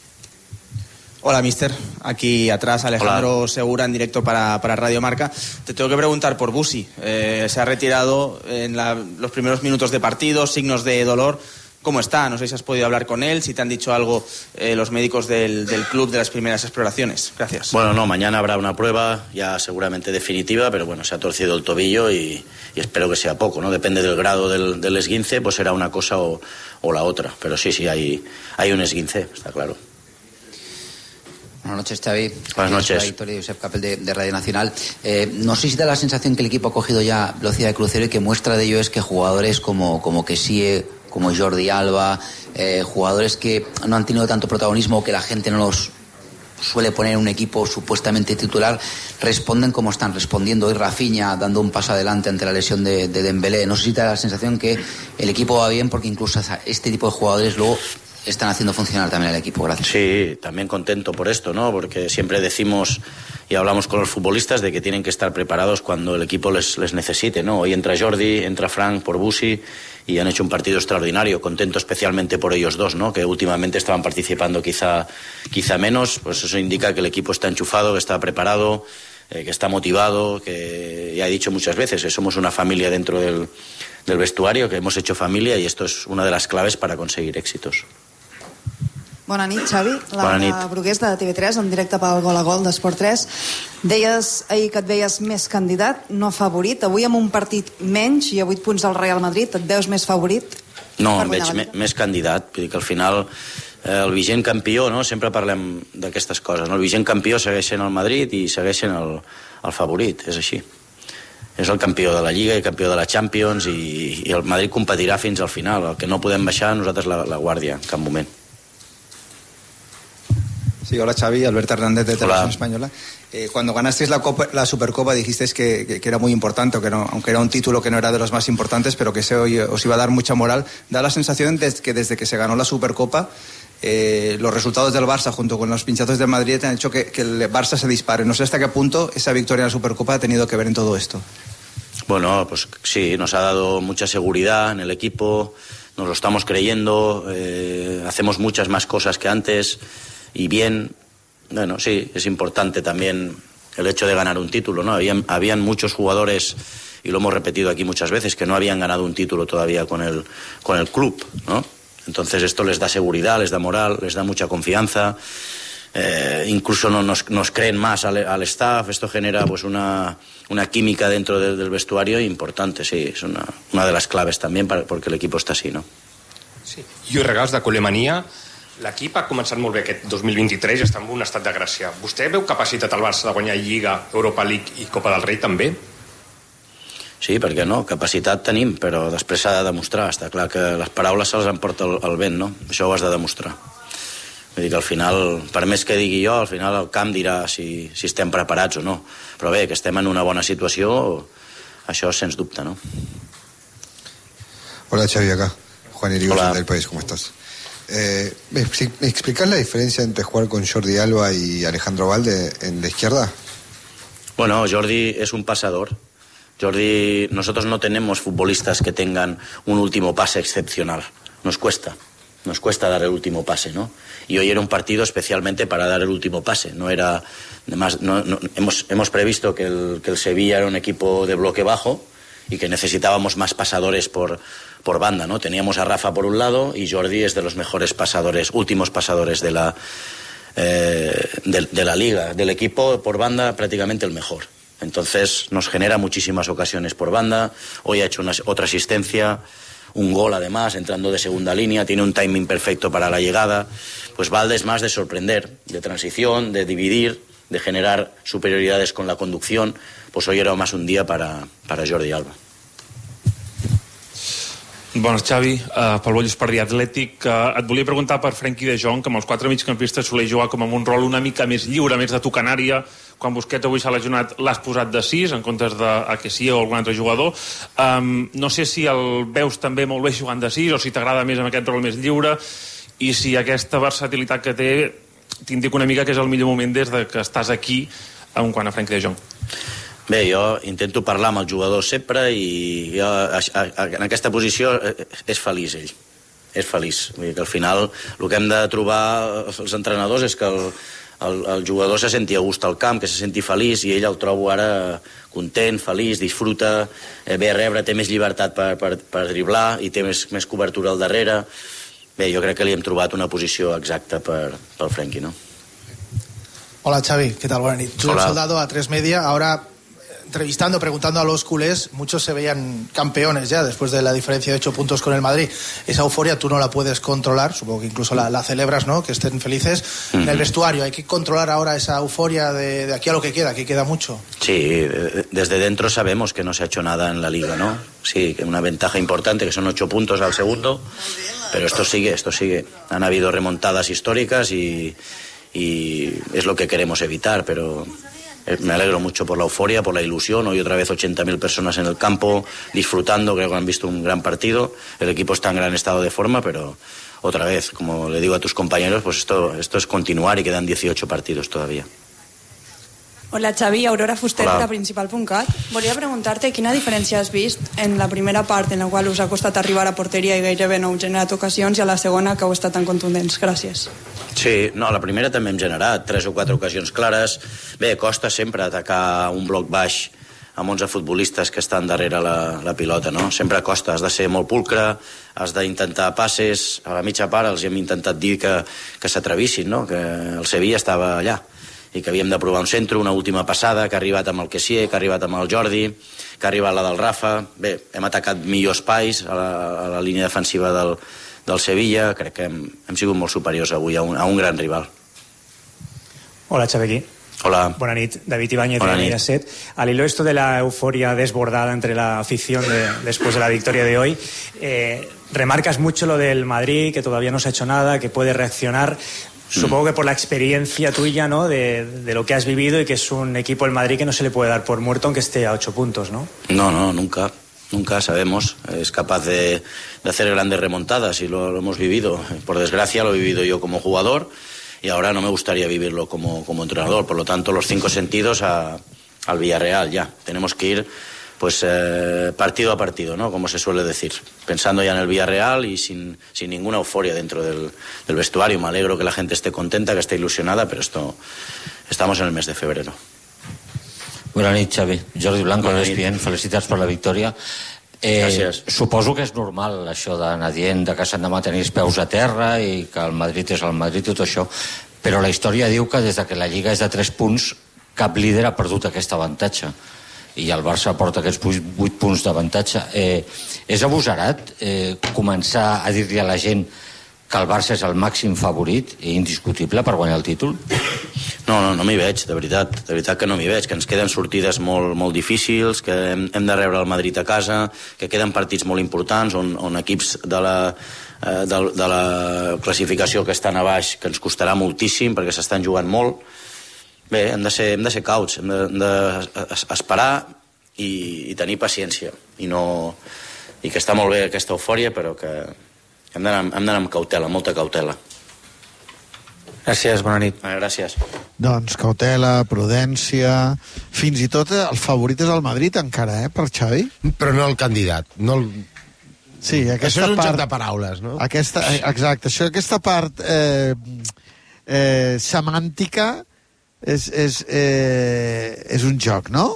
Speaker 22: Hola, mister. Aquí atrás Alejandro Segura, en directo para Radio Marca. Te tengo que preguntar por Busi. Se ha retirado en los primeros minutos de partido, signos de dolor. ¿Cómo está? No sé si has podido hablar con él, si te han dicho algo los médicos del club de las primeras exploraciones. Gracias.
Speaker 17: Bueno, no, mañana habrá una prueba ya seguramente definitiva, pero bueno, se ha torcido el tobillo y espero que sea poco, ¿no? Depende del grado del esguince, pues será una cosa o la otra. Pero sí, hay un esguince, está claro.
Speaker 23: Buenas noches, Xavi.
Speaker 17: Buenas noches.
Speaker 23: Soy Víctor Josep Capel de Radio Nacional. No sé si da la sensación que el equipo ha cogido ya velocidad de crucero, y que muestra de ello es que jugadores como Kessie, como Jordi Alba, jugadores que no han tenido tanto protagonismo, que la gente no los suele poner en un equipo supuestamente titular, responden como están respondiendo. Hoy Rafinha dando un paso adelante ante la lesión de Dembélé. No sé si te da la sensación que el equipo va bien, porque incluso este tipo de jugadores luego están haciendo funcionar también el equipo. Gracias.
Speaker 17: Sí, también contento por esto, ¿no? Porque siempre decimos y hablamos con los futbolistas de que tienen que estar preparados cuando el equipo les necesite, ¿no? Hoy entra Jordi, entra Frank por Busi y han hecho un partido extraordinario. Contento especialmente por ellos dos, ¿no? Que últimamente estaban participando quizá menos. Pues eso indica que el equipo está enchufado, que está preparado, que está motivado, que ya he dicho muchas veces que somos una familia dentro del vestuario, que hemos hecho familia, y esto es una de las claves para conseguir éxitos.
Speaker 24: Bona nit, Xavi. Laura Brugués, de TV3, en directe pel Gol a Gol d'Esport 3. Deies ahir que et veies més candidat, no favorit. Avui, amb un partit menys i a 8 punts del Real Madrid, et veus més favorit?
Speaker 17: No, em veig més candidat. Vull dir que al final el vigent campió, no? Sempre parlem d'aquestes coses, no? El vigent campió segueix sent el Madrid i segueix sent el favorit, és així. És el campió de la Lliga i campió de la Champions, i el Madrid competirà fins al final. El que no podem baixar nosaltres la guàrdia en cap moment.
Speaker 2: Sí, hola Xavi, Alberto Hernández de Televisión Española. Cuando ganasteis la Supercopa dijisteis que era muy importante, aunque era un título que no era de los más importantes, pero que os iba a dar mucha moral. Da la sensación de que desde que se ganó la Supercopa, los resultados del Barça junto con los pinchazos del Madrid han hecho que el Barça se dispare. No sé hasta qué punto esa victoria en la Supercopa ha tenido que ver en todo esto.
Speaker 17: Bueno, pues sí, nos ha dado mucha seguridad en el equipo, nos lo estamos creyendo, hacemos muchas más cosas que antes y bien. Bueno, sí, es importante también el hecho de ganar un título, ¿no? Habían muchos jugadores, y lo hemos repetido aquí muchas veces, que no habían ganado un título todavía con el club, ¿no? Entonces esto les da seguridad, les da moral, les da mucha confianza, incluso nos creen más al staff. Esto genera pues una química dentro del vestuario importante, sí, és una de les claves també perquè l'equip està així, no?
Speaker 7: Sí. I regals de Colemania, l'equip ha començat molt bé aquest 2023 i està en un estat de gràcia. Vostè veu capacitat al Barça de guanyar Lliga, Europa League i Copa del Rei també?
Speaker 17: Sí, per què no? Capacitat tenim, però després s'ha de demostrar. Està clar que les paraules se'ls emporta el vent, no? Això ho has de demostrar. Vull dir que al final, per més que digui jo, al final el camp dirà si estem preparats o no. Però bé, que estem en una bona situació, això sens dubte, no?
Speaker 9: Hola Xavi, acá. Juan Irigoyen del País, ¿cómo estás? ¿Me explicás la diferencia entre jugar con Jordi Alba y Alejandro Valde en la izquierda?
Speaker 17: Bueno, Jordi es un pasador. Jordi, nosotros no tenemos futbolistas que tengan un último pase excepcional. Nos cuesta dar el último pase, ¿no? Y hoy era un partido especialmente para dar el último pase. No era, además, hemos previsto que el Sevilla era un equipo de bloque bajo y que necesitábamos más pasadores por banda, ¿no? Teníamos a Rafa por un lado y Jordi es de los mejores pasadores, últimos pasadores de la liga, del equipo por banda, prácticamente el mejor. Entonces nos genera muchísimas ocasiones por banda. Hoy ha hecho otra asistencia, un gol además, entrando de segunda línea, tiene un timing perfecto para la llegada. Pues Valde es más de sorprender, de transición, de dividir, de generar superioridades con la conducción. Pues hoy era más un día para Jordi Alba.
Speaker 10: Bones, Xavi. Pel Bollos per dir Atlètic. Et volia preguntar per Frenkie de Jong, que amb els 4 migcampistes solia jugar com amb un rol una mica més lliure, més de tu canària. Quan Busquets avui s'ha lesionat l'has posat de 6 en comptes de Kessie o algun altre jugador. No sé si el veus també molt bé jugant de 6 o si t'agrada més amb aquest rol més lliure i si aquesta versatilitat que té t'indica una mica que és el millor moment des de que estàs aquí en quant a Frenkie de Jong.
Speaker 17: Bé, jo intento parlar amb el jugador sempre i jo, en aquesta posició és feliç ell. És feliç. Vull dir que al final el que hem de trobar els entrenadors és que el jugador se senti a gust al camp, que se senti feliç, i ell el trobo ara content, feliç, disfruta, ve a rebre, té més llibertat per driblar i té més cobertura al darrere. Bé, jo crec que li hem trobat una posició exacta pel Frenkie, no?
Speaker 25: Hola Xavi, ¿qué tal? Buenas noches. Hola. Soldado a 3 Media. Ahora, entrevistando, preguntando a los culés, muchos se veían campeones ya después de la diferencia de 8 puntos con el Madrid. Esa euforia tú no la puedes controlar, supongo que incluso la celebras, ¿no? Que estén felices. En el vestuario hay que controlar ahora esa euforia de aquí a lo que queda mucho.
Speaker 17: Sí, desde dentro sabemos que no se ha hecho nada en la Liga, ¿no? Sí, una ventaja importante, que son 8 puntos al segundo, pero esto sigue. Han habido remontadas históricas y es lo que queremos evitar, pero me alegro mucho por la euforia, por la ilusión. Hoy otra vez 80.000 personas en el campo disfrutando, creo que han visto un gran partido. El equipo está en gran estado de forma, pero otra vez, como le digo a tus compañeros, pues esto es continuar y quedan 18 partidos todavía.
Speaker 26: Hola Xavi, Aurora Fuster de Principal.cat. Volia preguntar-te quina diferència has vist en la primera part en la qual us ha costat arribar a porteria i gairebé no heu generat ocasions i a la segona que heu estat tan contundents. Gràcies.
Speaker 17: Sí, no, a la primera també hem generat 3 o 4 ocasions clares. Bé, costa sempre atacar un bloc baix amb 11 futbolistes que estan darrere la pilota, no? Sempre costa, has de ser molt pulcre, has d'intentar passes. A la mitja part els hem intentat dir que s'atrevissin, no? Que el Sevilla estava allà i que havíem de provar un centre, una última passada, que ha arribat amb el Kessie, que ha arribat amb el Jordi, que ha arribat la del Rafa. Bé, hem atacat millors espais a la línia defensiva del Sevilla. Crec que hem sigut molt superiors avui a un gran rival.
Speaker 27: Hola, Xavi.
Speaker 17: Hola.
Speaker 27: Buenas noches, David Ibáñez de Mediaset. Al hilo esto de la euforia desbordada entre la afición después de la victoria de hoy, remarcas mucho lo del Madrid, que todavía no se ha hecho nada, que puede reaccionar. Supongo que por la experiencia tuya, ¿no? De lo que has vivido y que es un equipo, el Madrid, que no se le puede dar por muerto aunque esté a 8 puntos, ¿no?
Speaker 17: No, nunca. Nunca sabemos. Es capaz de hacer grandes remontadas y lo hemos vivido. Por desgracia lo he vivido yo como jugador y ahora no me gustaría vivirlo como entrenador. Por lo tanto, los 5 sentidos al Villarreal ya. Tenemos que ir pues partido a partido, ¿no? Como se suele decir. Pensando ya en el Villarreal y sin ninguna euforia dentro del vestuario. Me alegro que la gente esté contenta, que esté ilusionada, pero estamos en el mes de febrero.
Speaker 1: Bona nit, Xavi. Jordi Blanco, ESPN, felicitats per la victòria.
Speaker 17: Gràcies.
Speaker 1: Suposo que és normal això d'anar dient que Sant Demà tenir els peus a terra i que el Madrid és el Madrid i tot això, però la història diu que des que la Lliga és de 3 punts cap líder ha perdut aquest avantatge i el Barça porta aquests 8 punts d'avantatge. És agosarat començar a dir-li a la gent que el Barça és el màxim favorit i indiscutible per guanyar el títol?
Speaker 17: No m'hi veig, de veritat que no m'hi veig, que ens queden sortides molt difícils, que hem de rebre el Madrid a casa, que queden partits molt importants on equips de la classificació que estan a baix, que ens costarà moltíssim perquè s'estan jugant molt. Bé, hem de ser cauts, hem d'esperar i tenir paciència i que està molt bé aquesta eufòria, però que hem d'anar amb cautela, molta cautela.
Speaker 27: Gràcies, bona nit.
Speaker 17: Gràcies.
Speaker 3: Doncs cautela, prudència... Fins i tot el favorit és el Madrid encara, per Xavi?
Speaker 5: Però no el candidat. No el...
Speaker 3: Sí, aquesta
Speaker 5: això és un
Speaker 3: part...
Speaker 5: joc de paraules, no?
Speaker 3: Exacte, aquesta part semàntica és un joc, no?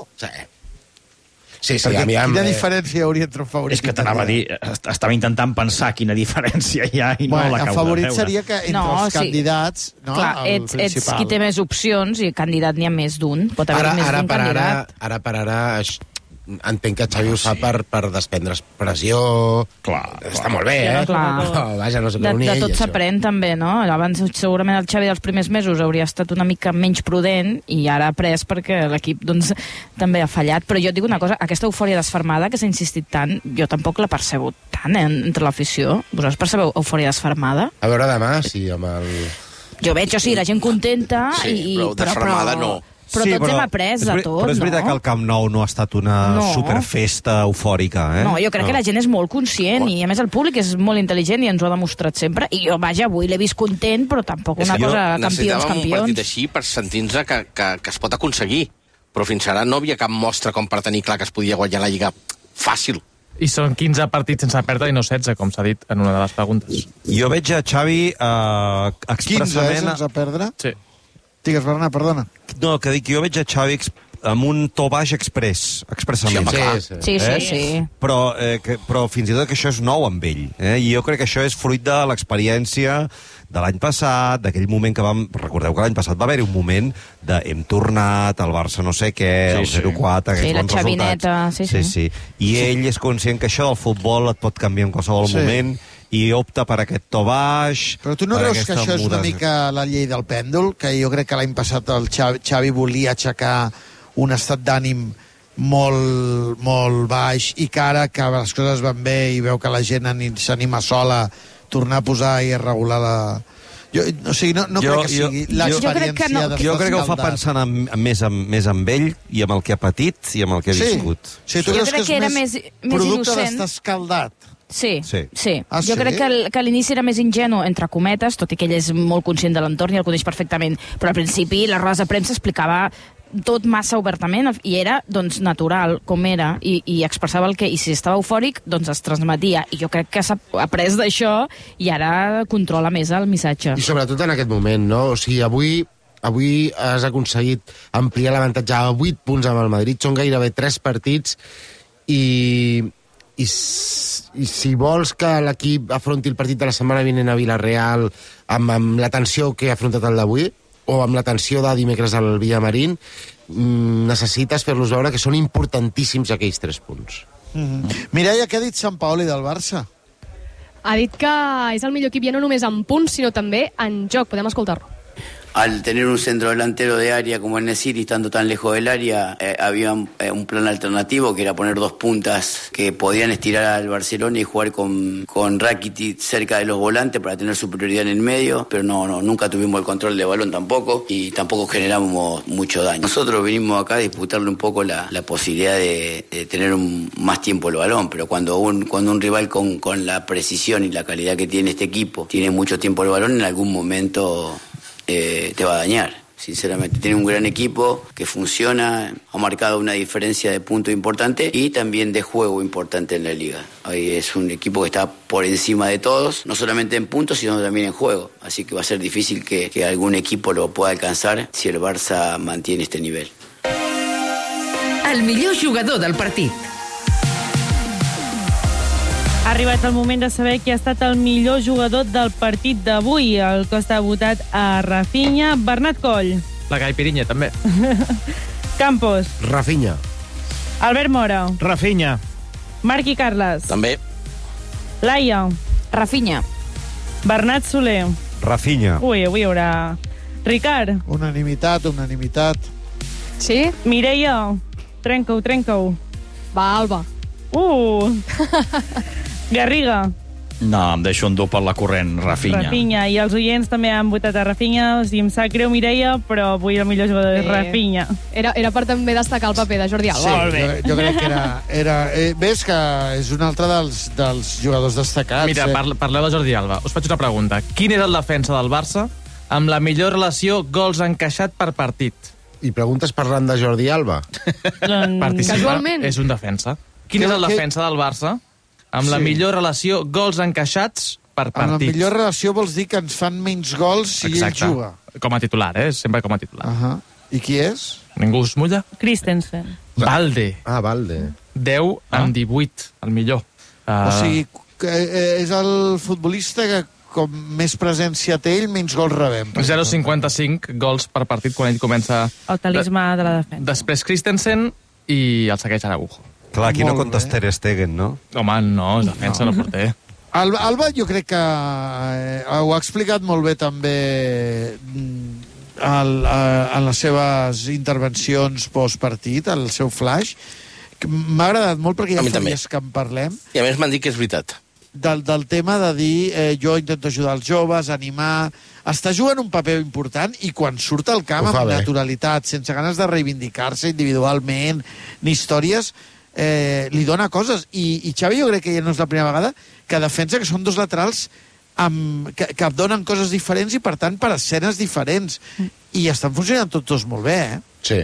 Speaker 5: Sí,
Speaker 3: perquè quina diferència hi hauria entre un favorit
Speaker 11: és que t'anava a dir, estava intentant pensar quina diferència hi ha i no l'acabo de veure.
Speaker 3: El favorit seria que entre els candidats...
Speaker 12: Clar, ets qui té més opcions i candidat n'hi ha més d'un. Pot haver més d'un candidat.
Speaker 5: Ara per ara, entenc que Xavi ho fa per desprendre pressió...
Speaker 11: Clar.
Speaker 5: Està molt bé, Vaja, no sé què
Speaker 12: de tot s'aprèn, també, no? Abans, segurament, el Xavi dels primers mesos hauria estat una mica menys prudent i ara ha après perquè l'equip, doncs, també ha fallat. Però jo et dic una cosa, aquesta eufòria desfermada que s'ha insistit tant, jo tampoc l'he percebut tant, entre l'afició. Vosaltres percebeu eufòria desfermada?
Speaker 5: A veure demà, sí, amb el...
Speaker 12: Jo veig, la gent contenta i...
Speaker 13: però desfermada no.
Speaker 12: Però tots hem après de tot, no?
Speaker 4: Però és veritat que el Camp Nou no ha estat una superfesta eufòrica,
Speaker 12: No, jo crec que la gent és molt conscient i, a més, el públic és molt intel·ligent i ens ho ha demostrat sempre. I jo, vaja, avui l'he vist content, però tampoc una cosa campions.
Speaker 13: Necessitàvem un partit així per sentir-nos que es pot aconseguir. Però fins ara no havia cap mostra com per tenir clar que es podia guanyar la Lliga fàcil.
Speaker 6: I són 15 partits sense perdre i no 16, com s'ha dit en una de les preguntes.
Speaker 4: Jo veig a Xavi expressament...
Speaker 3: 15 sense perdre?
Speaker 6: Sí.
Speaker 3: Digues, Bernat, perdona.
Speaker 4: No, que dic, jo veig a Xavi amb un to baix expressament.
Speaker 12: Sí.
Speaker 4: Però fins i tot que això és nou amb ell. I jo crec que això és fruit de l'experiència de l'any passat, d'aquell moment que vam... Recordeu que l'any passat va haver-hi un moment de hem tornat, el Barça no sé què, el 0-4, aquests bons resultats. Sí. I ell és conscient que això del futbol et pot canviar en qualsevol moment i opta per aquest to baix...
Speaker 3: Però tu no creus que això és una mica la llei del pèndol? Que jo crec que l'any passat el Xavi volia aixecar un estat d'ànim molt, molt baix i que ara que les coses van bé i veu que la gent s'anima sola tornar a posar i a regular la... No crec que sigui l'experiència...
Speaker 4: Jo crec que ho fa pensant més amb ell i amb el que ha patit i amb el que ha viscut.
Speaker 3: Sí, tu creus que és més producte d'estar escaldat?
Speaker 12: Sí. Jo crec que a l'inici era més ingenu, entre cometes, tot i que ell és molt conscient de l'entorn i el coneix perfectament, però al principi les rodes de premsa explicava tot massa obertament i era, doncs, natural com era i expressava el que... I si estava eufòric, doncs es transmetia. I jo crec que s'ha après d'això i ara controla més el missatge.
Speaker 5: I sobretot en aquest moment, no? O sigui, avui has aconseguit ampliar l'avantatge a 8 punts amb el Madrid. Són gairebé 3 partits i si vols que l'equip afronti el partit de la setmana vinent a Villarreal amb la tensió que ha afrontat el d'avui, o amb la tensió de dimecres al Villamarín, necessites fer-los veure que són importantíssims aquells 3 punts.
Speaker 3: Mireia, què ha dit Sampaoli del Barça?
Speaker 8: Ha dit que és el millor equip ja no només en punts, sinó també en joc. Podem escoltar-lo.
Speaker 17: al tener un centro delantero de área como el Nesiri, estando tan lejos del área, había un plan alternativo que era poner 2 puntas que podían estirar al Barcelona y jugar con Rakitic cerca de los volantes para tener superioridad en el medio, pero nunca tuvimos el control de balón tampoco y tampoco generamos mucho daño. Nosotros vinimos acá a disputarle un poco la posibilidad de tener más tiempo el balón, pero cuando un rival con la precisión y la calidad que tiene este equipo tiene mucho tiempo el balón, en algún momento te va a dañar, sinceramente. Tiene un gran equipo que funciona, ha marcado una diferencia de punto importante y también de juego importante en la liga. Hoy es un equipo que está por encima de todos, no solamente en puntos, sino también en juego. Así que va a ser difícil que algún equipo lo pueda alcanzar si el Barça mantiene este nivel.
Speaker 8: El millor jugador del partit.
Speaker 14: Ha arribat el moment de saber qui ha estat el millor jugador del partit d'avui. El Costa ha votat a Rafinha. Bernat Coll.
Speaker 6: La Caipirinha, també.
Speaker 14: Campos.
Speaker 5: Rafinha.
Speaker 14: Albert Mora.
Speaker 11: Rafinha.
Speaker 14: Marc i Carles.
Speaker 13: També.
Speaker 14: Laia.
Speaker 12: Rafinha.
Speaker 14: Bernat Soler.
Speaker 4: Rafinha.
Speaker 14: Ui, avui hi haurà... Ricard.
Speaker 3: Unanimitat.
Speaker 12: Sí?
Speaker 14: Mireia. Trenca-ho.
Speaker 12: Va, Alba.
Speaker 14: Garriga.
Speaker 11: No, em deixo endur per la corrent, Rafinha.
Speaker 14: I els oients també han votat a Rafinha. O sigui, em sap greu, Mireia, però avui el millor jugador és Rafinha.
Speaker 12: Era per també destacar el paper de Jordi Alba.
Speaker 3: Sí, jo crec que era ves que és un altre dels jugadors destacats.
Speaker 6: Mira, parleu de Jordi Alba. Us faig una pregunta. Quin és el defensa del Barça amb la millor relació gols encaixat per partit?
Speaker 5: I preguntes parlant de Jordi Alba?
Speaker 12: Casualment.
Speaker 6: És un defensa. Quin és el defensa del Barça amb la millor relació gols encaixats per partit?
Speaker 3: Amb la millor relació vols dir que ens fan menys gols si ell juga.
Speaker 6: Com a titular, sempre com a titular.
Speaker 3: I qui és?
Speaker 6: Ningú es mulla?
Speaker 14: Christensen.
Speaker 6: Valde.
Speaker 5: Valde.
Speaker 6: 10 amb 18, el millor.
Speaker 3: O sigui, és el futbolista que com més presència té ell, menys gols rebem.
Speaker 6: 0,55 gols per partit quan ell comença...
Speaker 14: El talismà de la defensa.
Speaker 6: Després Christensen i el segueix Araujo.
Speaker 4: Clar, aquí no comptes Ter Stegen, no?
Speaker 6: Home, no, és defensa, no porter.
Speaker 3: Alba jo crec que ho ha explicat molt bé també en les seves intervencions postpartit, el seu flash. M'ha agradat molt perquè ja fa dies que en parlem.
Speaker 13: I a més m'han dit que és veritat.
Speaker 3: Del tema de dir jo intento ajudar els joves, animar... Està jugant un paper important i quan surt al camp amb naturalitat, sense ganes de reivindicar-se individualment, ni històries, li dona coses. I Xavi jo crec que ja no és la primera vegada que defensa que són dos laterals que donen coses diferents i, per tant, per escenes diferents. I estan funcionant tots dos molt bé,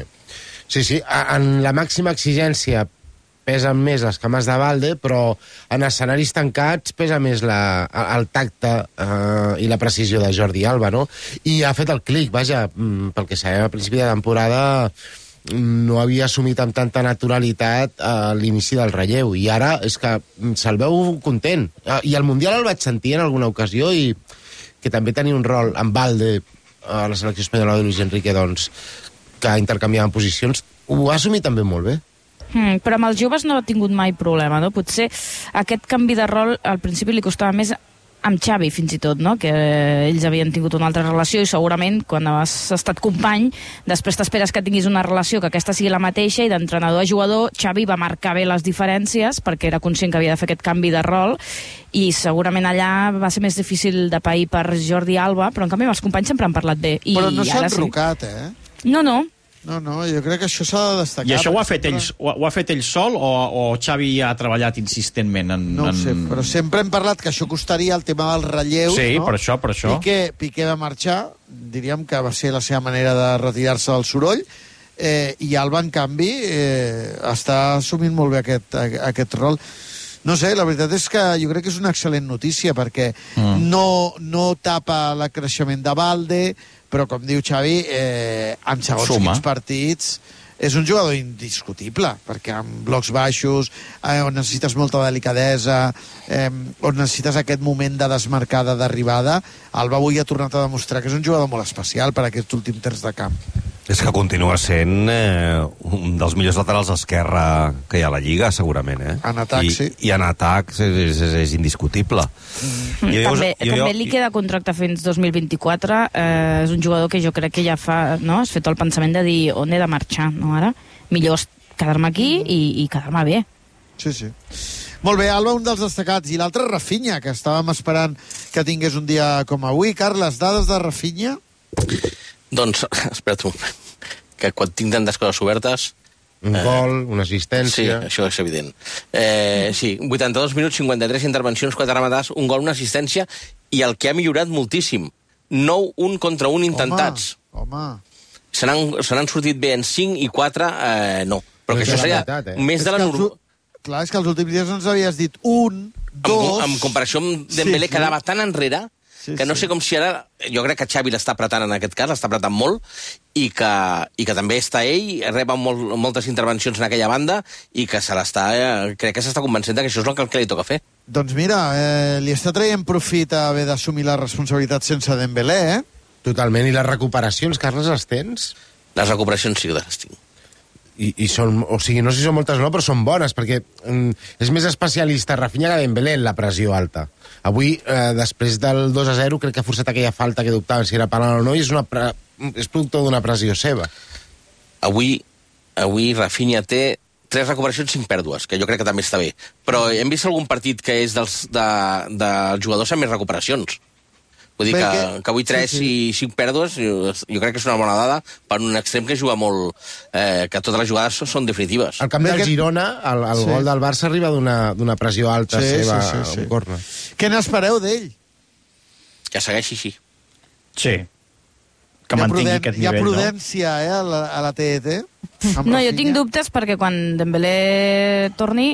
Speaker 5: Sí. En la màxima exigència pesen més les cames de Valde, però en escenaris tancats pesa més el tacte i la precisió de Jordi Alba, no? I ha fet el clic, vaja, pel que sabem a principi de temporada no havia assumit amb tanta naturalitat a l'inici del relleu, i ara és que se'l veu content. I al Mundial el vaig sentir en alguna ocasió, i que també tenia un rol amb Valde a la selecció espanyola de Luis Enrique, doncs, que intercanviaven posicions. Ho ha assumit també molt bé.
Speaker 12: Però amb els joves no ha tingut mai problema, no? Potser aquest canvi de rol al principi li costava més amb Xavi, fins i tot, no? Que ells havien tingut una altra relació i segurament quan has estat company després t'esperes que tinguis una relació que aquesta sigui la mateixa, i d'entrenador a jugador Xavi va marcar bé les diferències perquè era conscient que havia de fer aquest canvi de rol, i segurament allà va ser més difícil de pair per Jordi Alba, però en canvi els companys sempre han parlat bé.
Speaker 3: Però no s'ha enrocat,
Speaker 12: No,
Speaker 3: jo crec que això s'ha de destacar.
Speaker 11: I això ho ha fet ell sol o Xavi ha treballat insistentment
Speaker 3: No ho sé, però sempre hem parlat que això costaria el tema dels relleus,
Speaker 11: sí,
Speaker 3: no?
Speaker 11: per això.
Speaker 3: Piqué va marxar, diríem que va ser la seva manera de retirar-se del soroll, i Alba, en canvi, està assumint molt bé aquest rol. No sé, la veritat és que jo crec que és una excel·lent notícia, perquè no tapa el creixement de Valde, però, com diu Xavi, en segons quins partits és un jugador indiscutible, perquè amb blocs baixos, on necessites molta delicadesa, on necessites aquest moment de desmarcada d'arribada, Alba avui ha tornat a demostrar que és un jugador molt especial per aquest últim terç de camp.
Speaker 4: És que continua sent un dels millors laterals esquerra que hi ha a la Lliga, segurament.
Speaker 3: En atac, sí.
Speaker 4: I en atac és indiscutible.
Speaker 12: També li queda contracte fins 2024. És un jugador que jo crec que ja fa... No? Has fet el pensament de dir on he de marxar, no ara? Millor quedar-me aquí i quedar-me bé.
Speaker 3: Sí, sí. Molt bé, Alba, un dels destacats. I l'altre, Rafinha, que estàvem esperant que tingués un dia com avui. Carles, dades de Rafinha?
Speaker 13: Doncs, espera't un moment, que quan tinc tantes coses obertes...
Speaker 5: Un gol, una assistència...
Speaker 13: Sí, això és evident. Sí, 82 minuts, 53 intervencions, 4 rematades, un gol, una assistència, i el que ha millorat moltíssim. 9-1 contra 1 intentats.
Speaker 3: Home.
Speaker 13: Se n'han sortit bé en 5 i 4, no. Però que això seria més de la normal.
Speaker 3: Clar, és que els últims dies ens havies dit 1, 2...
Speaker 13: En comparació amb Dembélé, quedava tan enrere que no sé com si ara... Jo crec que Xavi l'està apretant en aquest cas, l'està apretant molt, i que també està ell, rep moltes intervencions en aquella banda, i que crec que s'està convencent que això és el que li toca fer.
Speaker 3: Doncs mira, li està traient profit a haver d'assumir la responsabilitat sense Dembélé,
Speaker 5: Totalment. I les recuperacions, Carles, les tens?
Speaker 13: Les recuperacions sí que les tinc.
Speaker 5: I són, o sigui, no sé si són moltes o no, però són bones, perquè és més especialista Rafinha que Dembélé en la pressió alta. Avui, després del 2-0, crec que ha forçat aquella falta que dubtaven si era penal o no, i és productor d'una pressió seva.
Speaker 13: Avui Rafinha té 3 recuperacions, 5 pèrdues, que jo crec que també està bé. Però hem vist algun partit que és dels jugadors amb més recuperacions. Vull dir que avui 3 i 5 pèrdues, jo crec que és una bona dada per un extrem que juga molt... que totes les jugades són definitives.
Speaker 5: Al camp del Girona, el gol del Barça arriba d'una pressió alta seva en corna.
Speaker 3: Què n'espereu d'ell?
Speaker 13: Que segueixi així.
Speaker 11: Sí. Que mantingui aquest nivell,
Speaker 3: no? Hi ha prudència, a la TET?
Speaker 12: No, jo tinc dubtes perquè quan Dembélé torni...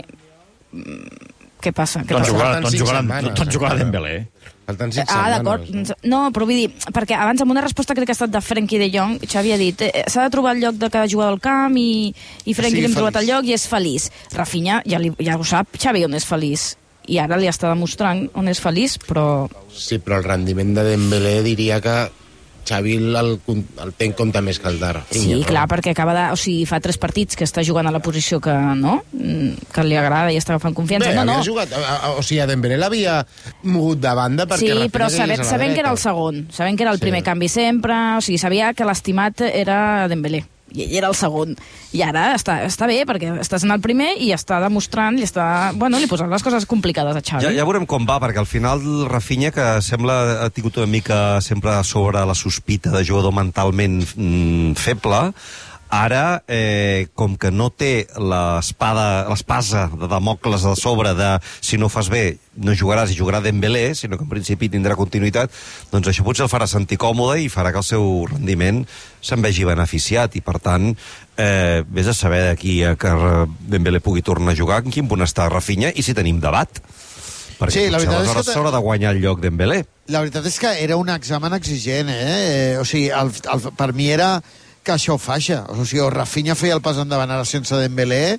Speaker 12: Què passa?
Speaker 11: Tot jugarà Dembélé.
Speaker 12: D'acord. No, però vull dir, perquè abans amb una resposta crec que ha estat de Frenkie de Jong, Xavi ha dit, s'ha de trobar el lloc de cada jugador al camp i Frenkie li hem trobat el lloc i és feliç. Rafinha ja ho sap, Xavi, on és feliç. I ara li està demostrant on és feliç, però...
Speaker 5: Sí, però el rendiment de Dembélé diria que Xavi el té en compte més que el de Rafinha.
Speaker 12: Sí, clar, perquè fa 3 partits que està jugant a la posició que li agrada i està agafant confiança.
Speaker 5: Bé, havia jugat, o sigui, a Dembélé l'havia mogut de banda perquè Rafinha...
Speaker 12: Sí, però sabent que era el segon, sabent que era el primer canvi sempre, o sigui, sabia que l'estimat era Dembélé. I ell era el segon. I ara està bé, perquè estàs en el primer i està demostrant, li posen les coses complicades a Xavi.
Speaker 4: Ja veurem com va, perquè al final Rafinha, que ha tingut una mica sempre sobre la sospita de jugador mentalment feble, ara, com que no té l'espasa de Damocles a sobre de si no fas bé no jugaràs i jugarà Dembélé, sinó que en principi tindrà continuïtat, doncs això potser el farà sentir còmode i farà que el seu rendiment se'n vegi beneficiat i per tant vés a saber d'aquí que Dembélé pugui tornar a jugar, en quin punt està Rafinha i si tenim debat. Perquè
Speaker 3: sí,
Speaker 4: aleshores s'haurà de guanyar el lloc Dembélé.
Speaker 3: La veritat és que era un examen exigent, o sigui, per mi era que això ho faixa. O sigui, o Rafinha feia el pas endavant ara sense Dembélé,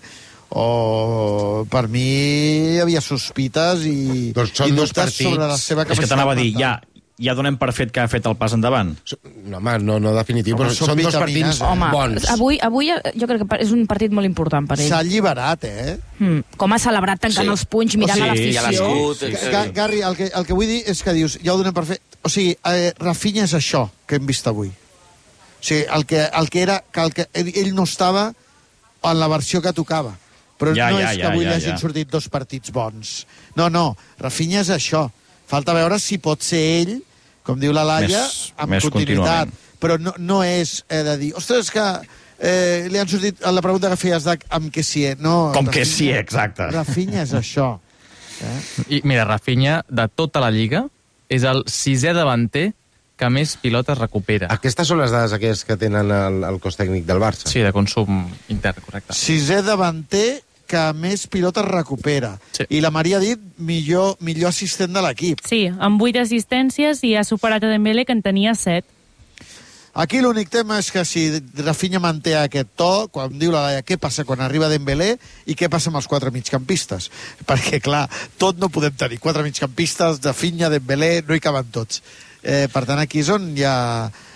Speaker 3: o per mi hi havia sospites i dubtes sobre la seva capacitat.
Speaker 11: És que t'anava a dir, ja donem per fet que ha fet el pas endavant.
Speaker 5: No, home, no definitiu, però són 2 partits bons.
Speaker 12: Avui jo crec que és un partit molt important per ell.
Speaker 3: S'ha alliberat,
Speaker 12: Com ha celebrat tancant els punys, mirant a l'afició.
Speaker 3: Garri, el que vull dir és que dius, ja ho donem per fet. O sigui, Rafinha és això que hem vist avui. O sigui, el que era que ell no estava en la versió que tocava. Però no és que avui li hagin sortit 2 partits bons. No, Rafinha és això. Falta veure si pot ser ell, com diu la Laia, amb continuïtat. Però no és de dir, ostres, que li han sortit la pregunta que feies amb que sí, no.
Speaker 11: Com que sí, exacte.
Speaker 3: Rafinha és això.
Speaker 6: I mira, Rafinha, de tota la Lliga, és el 6è davanter que més pilotes recupera.
Speaker 5: Aquestes són les dades que tenen el cos tècnic del Barça.
Speaker 6: Sí, de consum intern, correcte.
Speaker 3: 6è davanter que més pilotes recupera. Sí. I la Maria ha dit millor assistent de l'equip.
Speaker 14: Sí, amb 8 assistències i ha superat a Dembélé, que en tenia 7.
Speaker 3: Aquí l'únic tema és que si Rafinha manté aquest to, quan diu la Laia què passa quan arriba Dembélé i què passa amb els 4 migcampistes. Perquè, clar, tot no podem tenir. 4 migcampistes, Rafinha, Dembélé, no hi caben tots. Per tant, aquí és on hi ha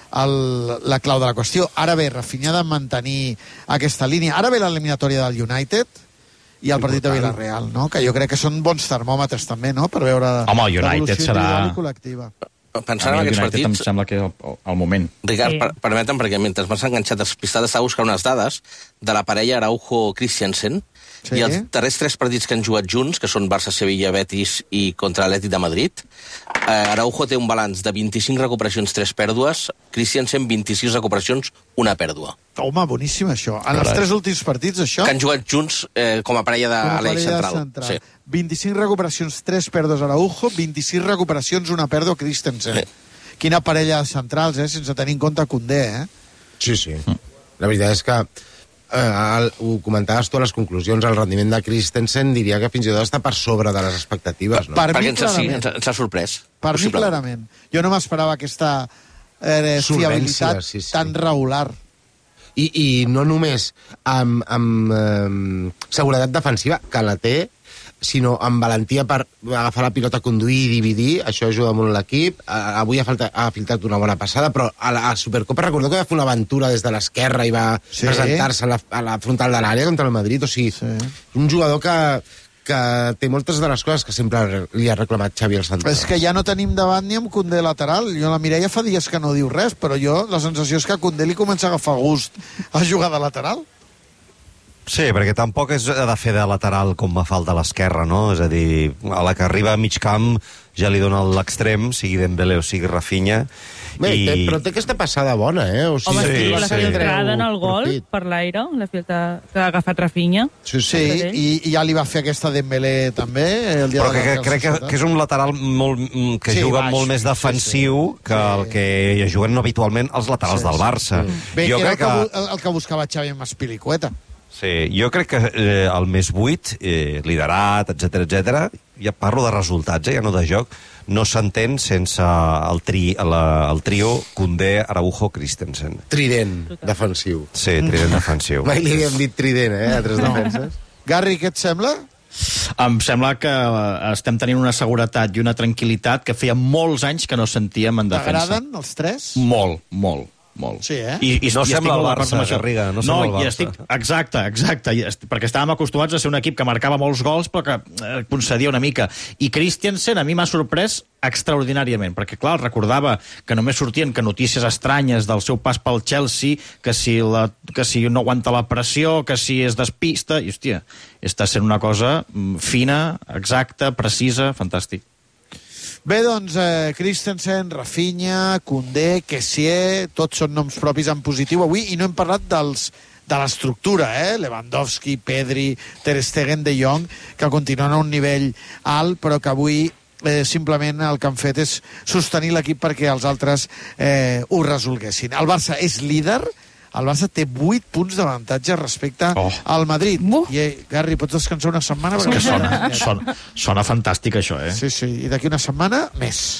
Speaker 3: la clau de la qüestió. Ara bé, Rafinha ha de mantenir aquesta línia. Ara ve l'eliminatòria del United i el partit de Villarreal, no? Que jo crec que són bons termòmetres també, no? Per veure
Speaker 11: United serà
Speaker 3: col·lectiva.
Speaker 13: Pensant en aquests partits...
Speaker 11: Em sembla que és el moment.
Speaker 13: Ricard, permetem, perquè mentre m'has enganxat despistat, estava buscant unes dades de la parella Araujo-Christensen, i els darrers 3 partits que han jugat junts, que són Barça, Sevilla, Betis i contra l'Atlètic de Madrid, Araujo té un balanç de 25 recuperacions, 3 pèrdues, Christensen 26 recuperacions, 1 pèrdua.
Speaker 3: Home, boníssim, això. En els 3 últims partits, això...
Speaker 13: Que han jugat junts com a parella de l'eix central. Sí.
Speaker 3: 25 recuperacions, 3 pèrdues Araujo, 26 recuperacions, 1 pèrdua Christensen. Quina parella de centrals, sense tenir en compte Koundé,
Speaker 5: Sí. La veritat és que ho comentaves tu a les conclusions, el rendiment de Christensen diria que fins i tot està per sobre de les expectatives, no?
Speaker 13: Perquè ens ha sorprès.
Speaker 3: Per mi, clarament. Jo no m'esperava aquesta fiabilitat tan regular.
Speaker 5: I no només amb seguretat defensiva, que la té, sinó amb valentia per agafar la pilota, conduir i dividir. Això ajuda molt l'equip. Avui ha filtrat una bona passada, però a la Supercopa recordeu que va fer una aventura des de l'esquerra i va presentar-se a la frontal de l'àrea contra el Madrid. O sigui, un jugador que té moltes de les coses que sempre li ha reclamat Xavi al central.
Speaker 3: És que ja no tenim davant ni amb Koundé lateral. Jo, la Mireia fa dies que no diu res, però jo la sensació és que a Koundé li comença a agafar gust a jugar de lateral.
Speaker 4: Sí, perquè tampoc és de fer de lateral com me falta a l'esquerra, no? És a dir, a la que arriba a mig camp ja li dona l'extrem, sigui Dembélé o sigui Rafinha.
Speaker 5: Però té aquesta passada bona, O
Speaker 14: sigui, la filtrada en el gol per l'aire, la filtrada que ha agafat Rafinha.
Speaker 3: Sí, i ja li va fer aquesta Dembélé també.
Speaker 4: Però crec que és un lateral que juga molt més defensiu que el que juguen habitualment els laterals del Barça.
Speaker 3: Bé, era el que buscava Xavi amb Azpilicueta.
Speaker 4: Sí, jo crec que el més 8, liderat, etc, ja parlo de resultats, ja no de joc, no s'entén sense el trio Koundé, Araujo, Christensen.
Speaker 5: Trident defensiu.
Speaker 4: Sí, trident defensiu.
Speaker 5: Mai li havíem dit trident, a 3 defenses.
Speaker 3: Garri, què et sembla?
Speaker 11: Em sembla que estem tenint una seguretat i una tranquil·litat que feia molts anys que no sentíem en defensa.
Speaker 3: T'agraden els 3?
Speaker 11: Molt.
Speaker 3: Sí,
Speaker 11: I
Speaker 4: no sembla el Barça, Garriga, no sembla el Barça.
Speaker 11: Exacte, perquè estàvem acostumats a ser un equip que marcava molts gols però que concedia una mica. I Christensen a mi m'ha sorprès extraordinàriament, perquè clar, recordava que només sortien que notícies estranyes del seu pas pel Chelsea, que si no aguanta la pressió, que si es despista, i hòstia, està sent una cosa fina, exacta, precisa, fantàstic.
Speaker 3: Bé, doncs, Christensen, Rafinha, Koundé, Kessié, tots són noms propis en positiu avui, i no hem parlat de l'estructura, Lewandowski, Pedri, Ter Stegen, De Jong, que continuen a un nivell alt, però que avui simplement el que han fet és sostenir l'equip perquè els altres ho resolguessin. El Barça és líder, el Barça té 8 punts d'avantatge respecte al Madrid. I, Garri, pots descansar una setmana?
Speaker 11: És que sona fantàstic, això,
Speaker 3: Sí, i d'aquí una setmana, més.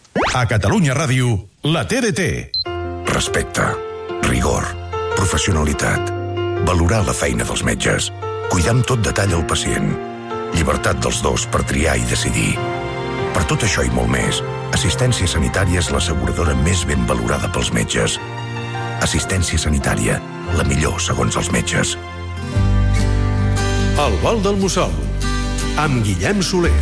Speaker 15: A Catalunya Ràdio, la TDT. Respecte, rigor, professionalitat, valorar la feina dels metges, cuidar amb tot detall el pacient, llibertat dels dos per triar i decidir. Per tot això i molt més, Assistència Sanitària és l'asseguradora més ben valorada pels metges. Assistència Sanitària, la millor segons els metges. El vol del Mussol, amb Guillem Soler.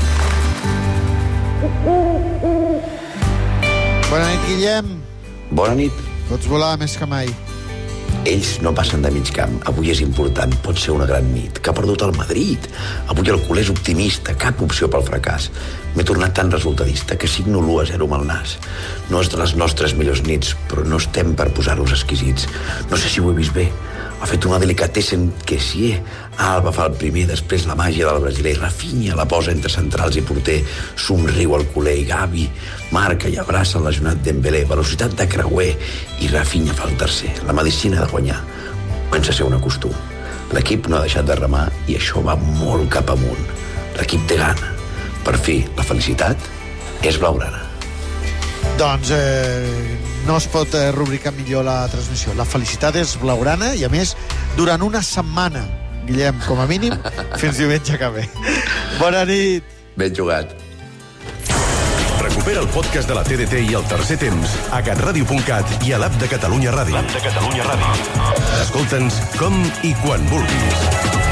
Speaker 3: Bona nit, Guillem.
Speaker 16: Bona nit.
Speaker 3: Pots volar més que mai.
Speaker 16: Ells no passen de mig camp. Avui és important, pot ser una gran nit. Que ha perdut el Madrid. Avui el culer és optimista, cap opció pel fracàs. M'he tornat tan resultadista que signo l'1-0 amb el nas. No és de les nostres millors nits, però no estem per posar-nos exquisits. No sé si ho he vist bé. Ha fet una delicatessen que sí. Alba fa el primer, després la màgia del brasiler. Rafinha la posa entre centrals i porter. Somriu al culer i Gavi marca i abraça el lesionat Dembélé. Velocitat de creuer i Rafinha fa el tercer. La medicina de guanyar comença a ser un costum. L'equip no ha deixat de remar i això va molt cap amunt. L'equip té gana. Per fi, la felicitat és blaugrana.
Speaker 3: Doncs no es pot rubricar millor la transmissió. La felicitat és blaugrana i, a més, durant una setmana, Guillem, com a mínim, fins diumenge que ve. Bona nit.
Speaker 16: Ben jugat.
Speaker 18: Recupera el podcast de la TDT i el tercer temps a catradio.cat i a l'app de Catalunya Ràdio. Escolta'ns com i quan vulguis.